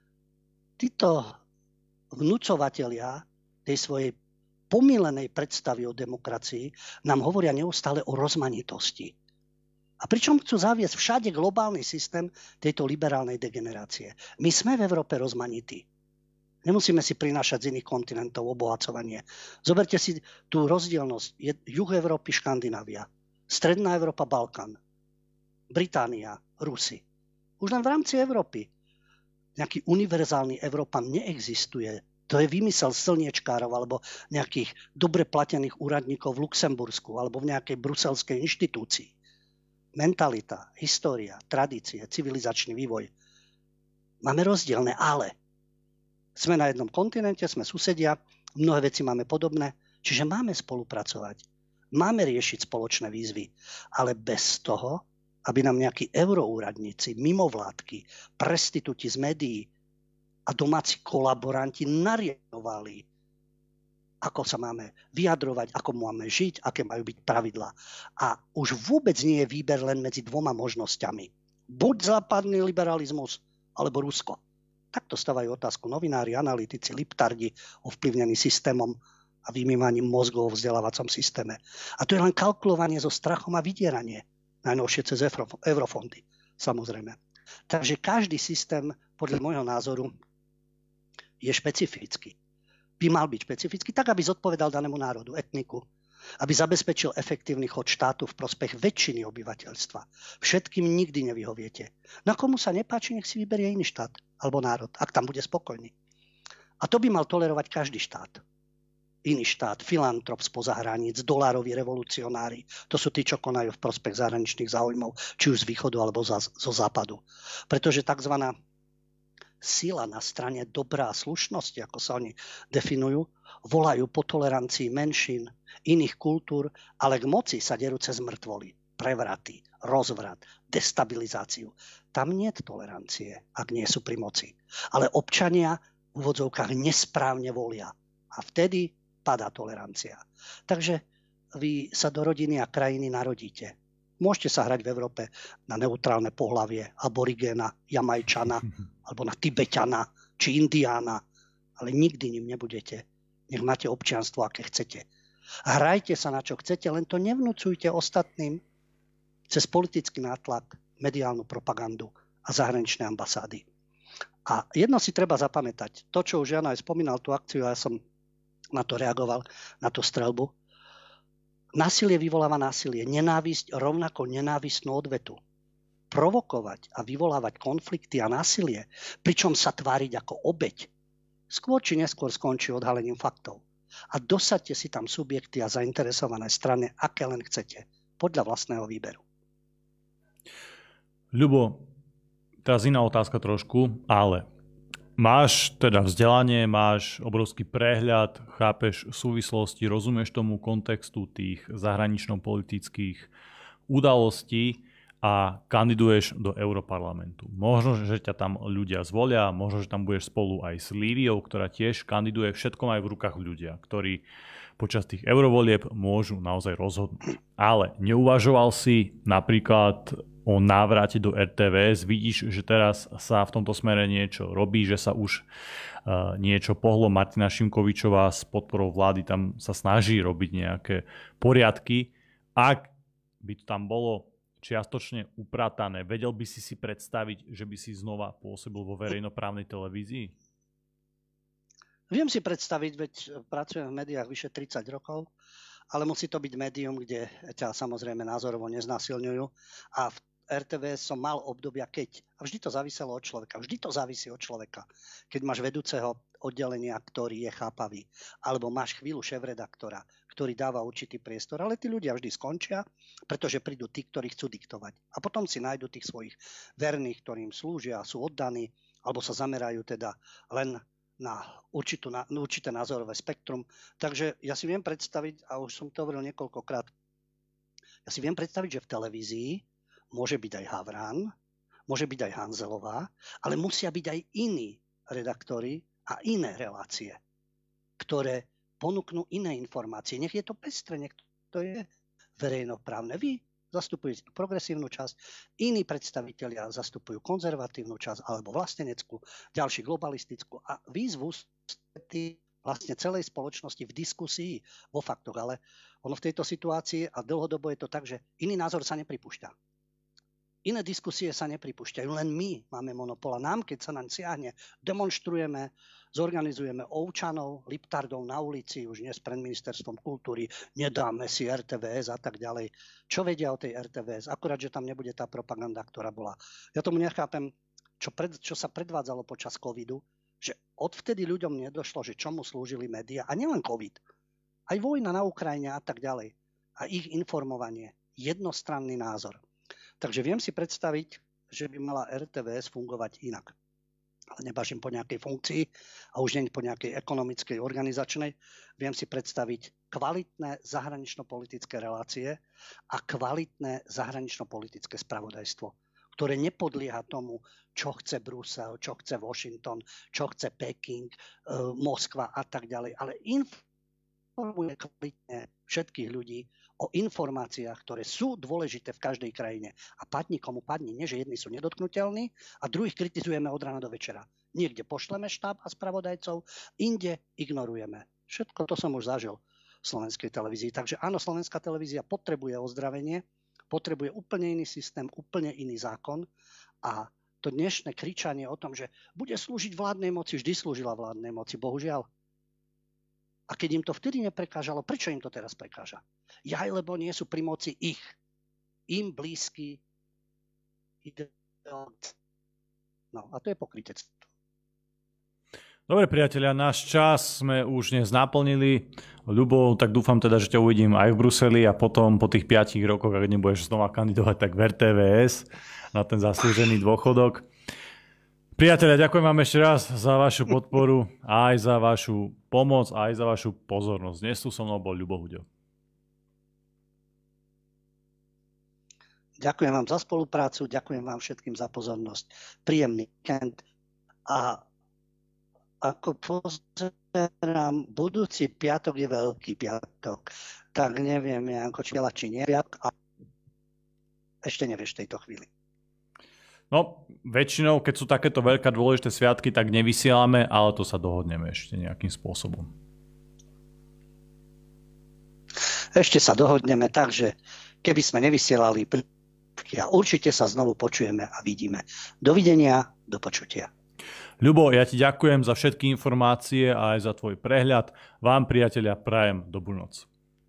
títo vnúcovatelia tej svojej pomýlenej predstavy o demokracii nám hovoria neustále o rozmanitosti. A pričom chcú zaviesť všade globálny systém tejto liberálnej degenerácie. My sme v Európe rozmanití. Nemusíme si prinášať z iných kontinentov obohacovanie. Zoberte si tú rozdielnosť. Juh Európy, Škandinávia. Stredná Európa, Balkán. Británia, Rusi. Už len v rámci Európy. Nejaký univerzálny Európan neexistuje. To je vymysel slniečkárov alebo nejakých dobre platených úradníkov v Luxembursku alebo v nejakej bruselskej inštitúcii. Mentalita, história, tradície, civilizačný vývoj. Máme rozdielne, ale sme na jednom kontinente, sme susedia, mnohé veci máme podobné, čiže máme spolupracovať. Máme riešiť spoločné výzvy, ale bez toho, aby nám nejakí euroúradníci, mimovládky, prestitúti z médií a domáci kolaboranti nariadovali, ako sa máme vyjadrovať, ako máme žiť, aké majú byť pravidlá. A už vôbec nie je výber len medzi dvoma možnosťami. Buď západný liberalizmus, alebo Rusko. Takto stavajú otázku novinári, analytici, liptardi, ovplyvnení systémom a vymývaním mozgov v vzdelávacom systéme. A to je len kalkulovanie so strachom a vydieranie. Najnovšie cez eurofondy, samozrejme. Takže každý systém, podľa môjho názoru, je špecifický. By mal byť špecifický, tak aby zodpovedal danému národu, etniku, aby zabezpečil efektívny chod štátu v prospech väčšiny obyvateľstva. Všetkým nikdy nevyhoviete. Na komu sa nepáči, nech si vyberie iný štát alebo národ, ak tam bude spokojný. A to by mal tolerovať každý štát. Iný štát, filantrop spoza hraníc, dolároví revolucionári. To sú tí, čo konajú v prospech zahraničných záujmov, či už z východu alebo zo západu. Pretože tzv. sila na strane dobrá a slušnosti, ako sa oni definujú, volajú po tolerancii menšín, iných kultúr, ale k moci sa derú cez mŕtvoly, prevraty, rozvrat, destabilizáciu. Tam nie je tolerancie, ak nie sú pri moci. Ale občania v úvodzovkách nesprávne volia. A vtedy padá tolerancia. Takže vy sa do rodiny a krajiny narodíte. Môžete sa hrať v Európe na neutrálne pohlavie, aborigéna, Jamajčana, alebo na Tibetana, či Indiána, ale nikdy ním nebudete. Nech máte občianstvo, aké chcete. Hrajte sa na čo chcete, len to nevnúcujte ostatným cez politický nátlak, mediálnu propagandu a zahraničné ambasády. A jedno si treba zapamätať. To, čo už Jano aj spomínal, tú akciu, ja som na to reagoval, na tú streľbu. Násilie vyvoláva násilie. Nenávisť rovnako nenávistnú odvetu. Provokovať a vyvolávať konflikty a násilie, pričom sa tváriť ako obeť, skôr či neskôr skončí odhalením faktov. A dosaďte si tam subjekty a zainteresované strany, aké len chcete, podľa vlastného výberu. Ľubo, teraz iná otázka trošku, ale máš teda vzdelanie, máš obrovský prehľad, chápeš súvislosti, rozumieš tomu kontextu tých zahranično-politických udalostí a kandiduješ do Europarlamentu. Možno, že ťa tam ľudia zvolia, možno, že tam budeš spolu aj s Líviou, ktorá tiež kandiduje, všetko majú v rukách ľudia, ktorí počas tých eurovolieb môžu naozaj rozhodnúť. Ale neuvažoval si napríklad o návrate do RTVS, vidíš, že teraz sa v tomto smere niečo robí, že sa už niečo pohlo. Martina Šimkovičová s podporou vlády tam sa snaží robiť nejaké poriadky. Ak by to tam bolo čiastočne upratané, vedel by si si predstaviť, že by si znova pôsobil vo verejnoprávnej televízii? Viem si predstaviť, veď pracujem v médiách vyše 30 rokov, ale musí to byť médium, kde ťa samozrejme názorovo neznásilňujú. A v RTVS som mal obdobia, a vždy to záviselo od človeka, vždy to závisí od človeka. Keď máš vedúceho oddelenia, ktorý je chápavý, alebo máš chvíľu šéfredaktora, ktorý dáva určitý priestor, ale tí ľudia vždy skončia, pretože prídu tí, ktorí chcú diktovať. A potom si nájdu tých svojich verných, ktorým slúžia, sú oddaní, alebo sa zamerajú teda len na určité názorové spektrum. Takže ja si viem predstaviť, a už som to hovoril niekoľkokrát, ja si viem predstaviť, že v televízii môže byť aj Havrán, môže byť aj Hanzelová, ale musia byť aj iní redaktori a iné relácie, ktoré ponúknú iné informácie. Nech je to pestré, nech to je verejnoprávne. Vy zastupujete progresívnu časť, iní predstavitelia zastupujú konzervatívnu časť alebo vlasteneckú, ďalší globalistickú a výzvu vlastne celej spoločnosti v diskusii vo faktoch. Ale ono v tejto situácii a dlhodobo je to tak, že iný názor sa nepripúšťa. Iné diskusie sa nepripúšťajú, len my máme monopol a nám, keď sa nám siahne, demonštrujeme, zorganizujeme ovčanov, liptardov na ulici, už dnes pred ministerstvom kultúry, nedáme si RTVS a tak ďalej. Čo vedia o tej RTVS? Akurát, že tam nebude tá propaganda, ktorá bola. Ja tomu nechápem, čo sa predvádzalo počas covidu, že odvtedy ľuďom nedošlo, že čomu slúžili médiá, a nielen covid, aj vojna na Ukrajine a tak ďalej. A ich informovanie, jednostranný názor. Takže viem si predstaviť, že by mala RTVS fungovať inak. Ale nebažím po nejakej funkcii a už nie po nejakej ekonomickej, organizačnej. Viem si predstaviť kvalitné zahranično-politické relácie a kvalitné zahranično-politické spravodajstvo, ktoré nepodlieha tomu, čo chce Brusel, čo chce Washington, čo chce Peking, Moskva a tak ďalej. Ale informuje kvalitne všetkých ľudí o informáciách, ktoré sú dôležité v každej krajine. A padni komu padni, nie že jedni sú nedotknuteľní a druhých kritizujeme od rána do večera. Niekde pošleme štáb a spravodajcov, inde ignorujeme. Všetko to som už zažil v slovenskej televízii. Takže áno, slovenská televízia potrebuje ozdravenie, potrebuje úplne iný systém, úplne iný zákon a to dnešné kričanie o tom, že bude slúžiť vládnej moci, vždy slúžila vládnej moci, bohužiaľ. A keď im to vtedy neprekážalo, prečo im to teraz prekáža? Lebo nie sú pri moci im blízky ideológovia. No a to je pokrytectvo. Dobre priatelia, náš čas sme už dnes naplnili. Ľubo, tak dúfam teda, že ťa uvidím aj v Bruseli a potom po tých 5 rokoch, ak nebudeš znova kandidovať, tak v RTVS na ten zaslúžený dôchodok. Priatelia, ďakujem vám ešte raz za vašu podporu, aj za vašu pomoc, aj za vašu pozornosť. Dnes tu so mnou bol Ľubo Huďo. Ďakujem vám za spoluprácu, ďakujem vám všetkým za pozornosť. Príjemný víkend a ako pozerám, budúci piatok je Veľký piatok, tak neviem, Janko, či nie, a ešte nevieš v tejto chvíli. No, väčšinou, keď sú takéto veľké dôležité sviatky, tak nevysielame, ale to sa dohodneme ešte nejakým spôsobom. Ešte sa dohodneme tak, že keby sme nevysielali, určite sa znovu počujeme a vidíme. Dovidenia, do počutia. Ľubo, ja ti ďakujem za všetky informácie a aj za tvoj prehľad. Vám, priatelia, prajem dobrú noc.